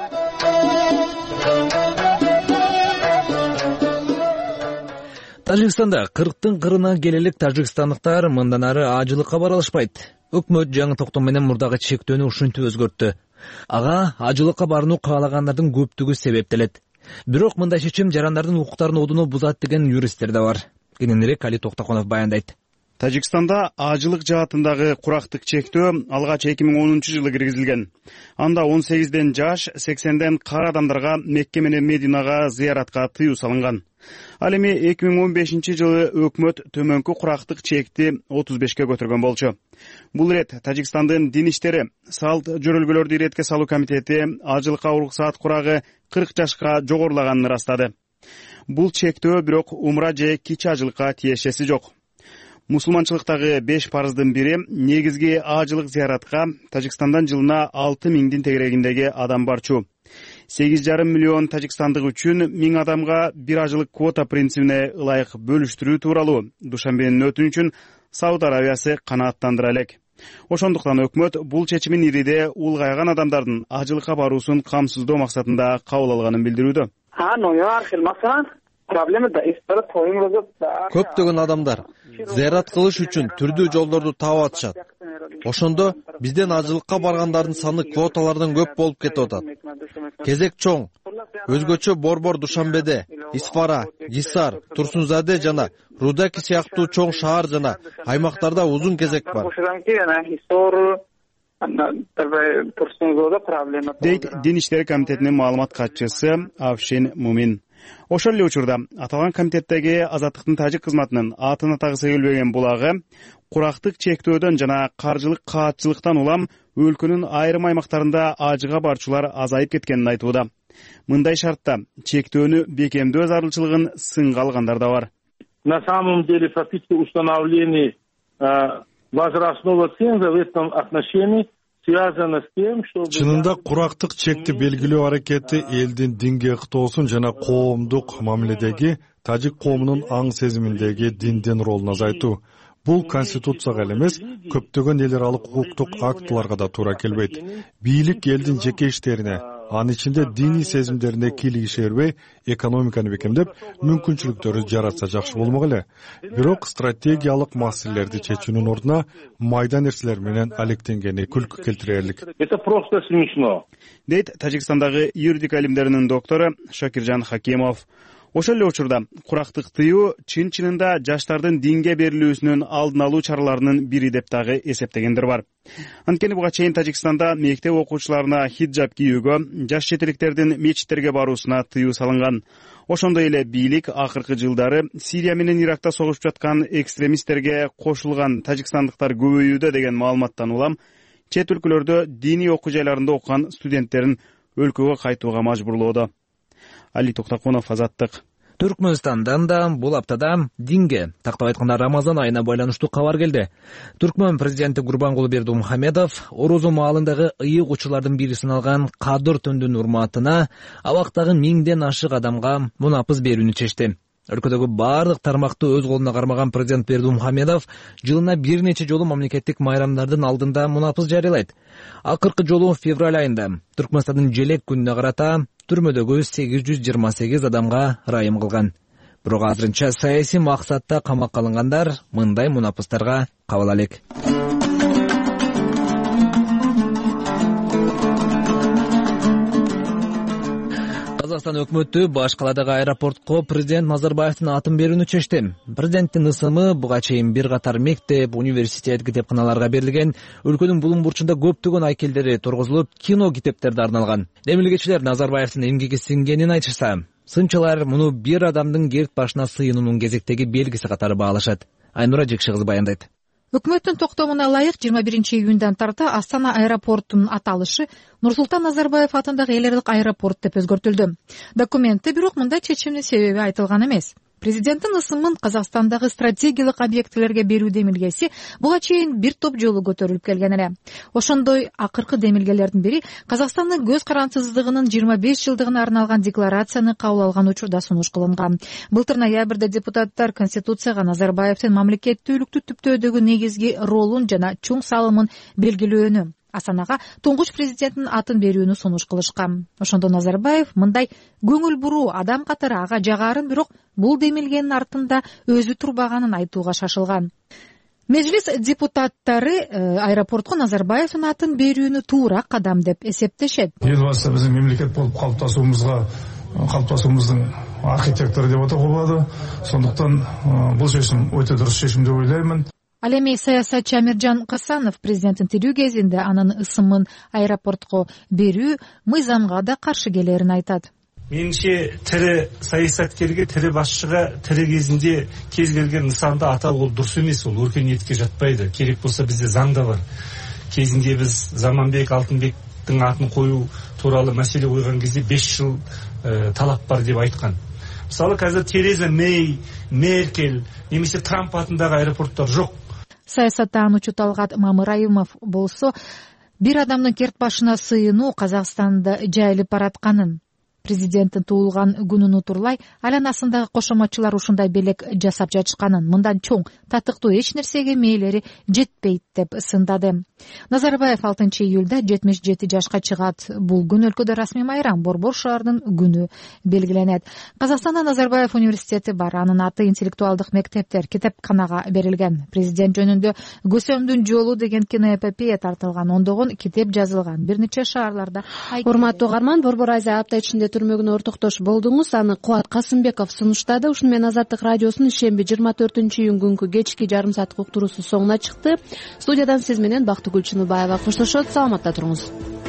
Тажикстанда 40-тын кырына келелик тажикстандыктар мындан ары ажылыкка бара алышпайт. Өкмөт жаңы токтом менен мурдагы чектөөнү ушинтип өзгөрттү. Ага ажылыкка барууну каалагандардын көптүгү себептелет. Бирок мындай чечим жарандардын укуктарын одуну бузат деген юристтер да бар. Кененирээк Али Токтоконов баяндайт. Тажикстанда ажылык жаатындагы курактык чектөө алгач 2010-жылы киргизилген. Анда 18ден жаш, 80ден кара адамдарга Мекке менен Мединага зыяратка тыюу салынган. Ал эми 2015-жылы өкмөт төмөнкү курактык чекти 35ке көтөргөн болчу. Бул ирет Тажикстандын дин иштери, салт жөрөлгөлөрдү иретке салуу комитети ажылыкка уруксаат курагы 40 жашка жогорулаганын ырастады. Бул чектөө бирок умра же кичи ажылыкка тиешеси жок. Мусулманчылыктагы 5 парыздын бири негизги ажылык зыяратка Тажикстандан жылына 6000 тегерегиндеги адам барчу. 8,5 миллион тажикстандык үчүн 1000 адамга бир ажылык квота принцибине ылайык бөлүштүрүү тууралуу Душанбенин өтүнүчүн Сауд Арабиясы канааттандыра элек. Ошондуктан өкмөт бул чечимин ириде улгайган адамдардын ажылыкка баруусун камсыздоо максатында кабыл алганын билдирүүдө. Көптөгөн адамдар зыярат кылыш үчүн түрдүү жолдорду таап атышат. Ошондо бизден ажылыкка баргандардын саны квоталардан көп болуп кетип атат. Кезек чоң. Өзгөчө Борбор, Душанбеде, Исфара, Гисар, Турсунзаде жана Рудаки сыяктуу чоң шаар жана аймактарда узун кезек бар. Дейт Дин иштери комитетинин маалымат катчысы Авшин Мумин. Ошол эле учурда аталган комитеттеги Азаттыктын тажик кызматынын атын атагы сегилбеген булагы курактык чектөөдөн жана каржылык каатчылыктан улам өлкөнүн айрым аймактарында ажыга барчулар азайып кеткенин айтууда. Мындай шартта чектөөнү бекемдөө зарылчылыгын сынга алгандар да бар. На самом деле фактически установление возрастного ценза в этом отношении связано с тем, что чынында курактык чекти белгилөө аракети элдин динге ыктоосун жана коомдук мамиледеги тажик коомунун аң сезиминдеги диндин ролун азайтуу. Бул конституцияга эле эмес, көптөгөн эл аралык укуктук актыларга да туура келбейт. Бийлик элдин жеке иштерине, анын ичинде диний сезимдерине кийлигише бербей, экономиканы бекемдеп, мүмкүнчүлүктөрү жаратса жакшы болмок эле. Бирок стратегиялык маселелерди чечүүнүн ордуна майда нерселер менен алектенгени күлкү келтирерлик. Это просто смешно. Дейт Тажикстандагы юридика илимдеринин доктору Шакиржан Хакимов. Ошол эле учурда курактык тыюу чын-чынында жаштардын динге берилүүсүнүн алдын алуу чараларынын бири деп дагы эсептегендер бар. Анткени буга чейин Тажикстанда мектеп окуучуларына хиджаб кийүүгө, жаш четеликтердин мечиттерге баруусуна тыюу салынган. Ошондой эле бийлик акыркы жылдары Сирия менен Иракта согушуп жаткан экстремисттерге кошулган тажикстандыктар көбөйүүдө деген маалыматтан улам чет өлкөлөрдө диний окуу жайларында окуган студенттерин өлкөгө кайтууга мажбурлоодо. Али Токтакунов, Азаттык. Түркмөнстандан да бул аптада динге, тактап айтканда Рамазан айына байланыштуу кабар келди. Түркмөн президенти Гурбангулы Бердимухамедов орозо маалындагы ыйык учурлардын бири саналган Кадыр төндүн урматына абактагы 1000ден ашык адамга мунапыз берүүнү чечти. Өлкөдөгү бардык тармакты өз колуна кармаган президент Бердимухамедов жылына бир нече жолу мамлекеттик майрамдардын алдында мунапыз жарыялайт. Акыркы жолу февраль айында Түркмөнстандын желек күнүнө карата түрмөдөгү 828 адамга ырайым кылган. Бирок азырынча саясий максатта камакка алынгандар мындай мунапыздарга кабыл элек. Казакстан өкмөтү баш каладагы аэропортко президент Назарбаевдин атын берүүнү чечти. Президенттин ысымы буга чейин бир катар мектеп, университет, китепканаларга берилген, өлкөнүн булуң бурчунда көптөгөн айкелдери тургузулуп, кино китептерди арналган. Демилгечилер Назарбаевдин эмгеги сиңгенин айтышса, сынчылар муну бир адамдын керт башына сыйынуунун кезектеги белгиси катары баалашат. Айнура Жекши баяндайт. Өкмөттүн токтомуна ылайык 21 июндан тарта Астана аэропортунун аталышы Нурсултан Назарбаев атындагы эл аралык аэропорт деп өзгөртүлдү. Документте бирок мындай чечимдин себеби айтылган эмес. Президенттин ысымын Казакстандагы стратегиялык объектилерге берүү демилгеси буга чейин бир топ жолу көтөрүлүп келген эле. Ошондой акыркы демилгелердин бири Казакстандын көз карандысыздыгынын 25 жылдыгына арналган декларацияны кабыл алган учурда сунуш кылынган. Былтыр ноябрда депутаттар Конституцияга Назарбаевдин мамлекеттүүлүктү түптөөдөгү негизги ролун жана чоң салымын белгилөөнү, Астанага туңгуч президенттин атын берүүнү сунуш кылышкан. Ошондо Назарбаев мындай көңүл буруу адам катары ага жагарын, бирок бул демилгенин артында өзү турбаганын айтууга шашылган. Мejlis депутаттары аэропортко Назарбаевдин атын берүүнү туура кадам деп эсептешет. Эл башта биздин мемлекет болуп калыптасуубуздун архитектору деп атауга болот. Сондуктан бул чечим өтө дурус чечим деп ойлоймун. Ал эми саясатчы Амиржан Касанов президенттин тирүү кезинде анын ысымын аэропортко берүү мыйзамга да каршы келерин айтат. Менимче тири саясаткерге, тири башчыга тири кезинде кез келген нысанда ата ол дурус эмес, ол өркениетке жатпайды. Керек болсо бизде заңда бар. Кезинде биз Заманбек Алтынбектин атын коюу тууралуу маселе койгон кезде 5 жыл талап бар деп айткан. Мисалы казір Тереза Мэй, Меркель, немесе Трамп атындагы аэропорттор жок. Саясаттануучу Талгат Мамыраимов болсо, бир адамдын керт башына сыйынуу Казакстанда жайылып баратканын, президенттин туулган күнүн утурлай айланасындагы кошоматчылар ушундай белек жасап жатышканын, мындан чоң татыктуу эч нерсеге мээлери жетпейт деп сындады. Назарбаев 6-июлда 77 жашка чыгат. Бул күн өлкөдө расмий майрам, Борбор шаарынын күнү белгиленет. Казакстанда Назарбаев университети бар. Анын аты интеллектуалдык мектептер, китепканага берилген. Президент жөнүндө Көсөмдүн жолу деген киноэпопея тартылган, ондогон китеп жазылган. Бир нече шаарларда. Урматтуу угарман, Борбор Айза апта ичинде түрмөгүнө ортоктош болдуңуз. Аны Кубат Касымбеков сунуштады. Ушуну менен Азаттык радиосунун ишемби 24-июнь күнкү кечки жарым сааттык уктуруусу соңуна чыкты. Студиядан сиз менен Бактыгүл Чыныбаева коштошот. Саламатта туруңуз.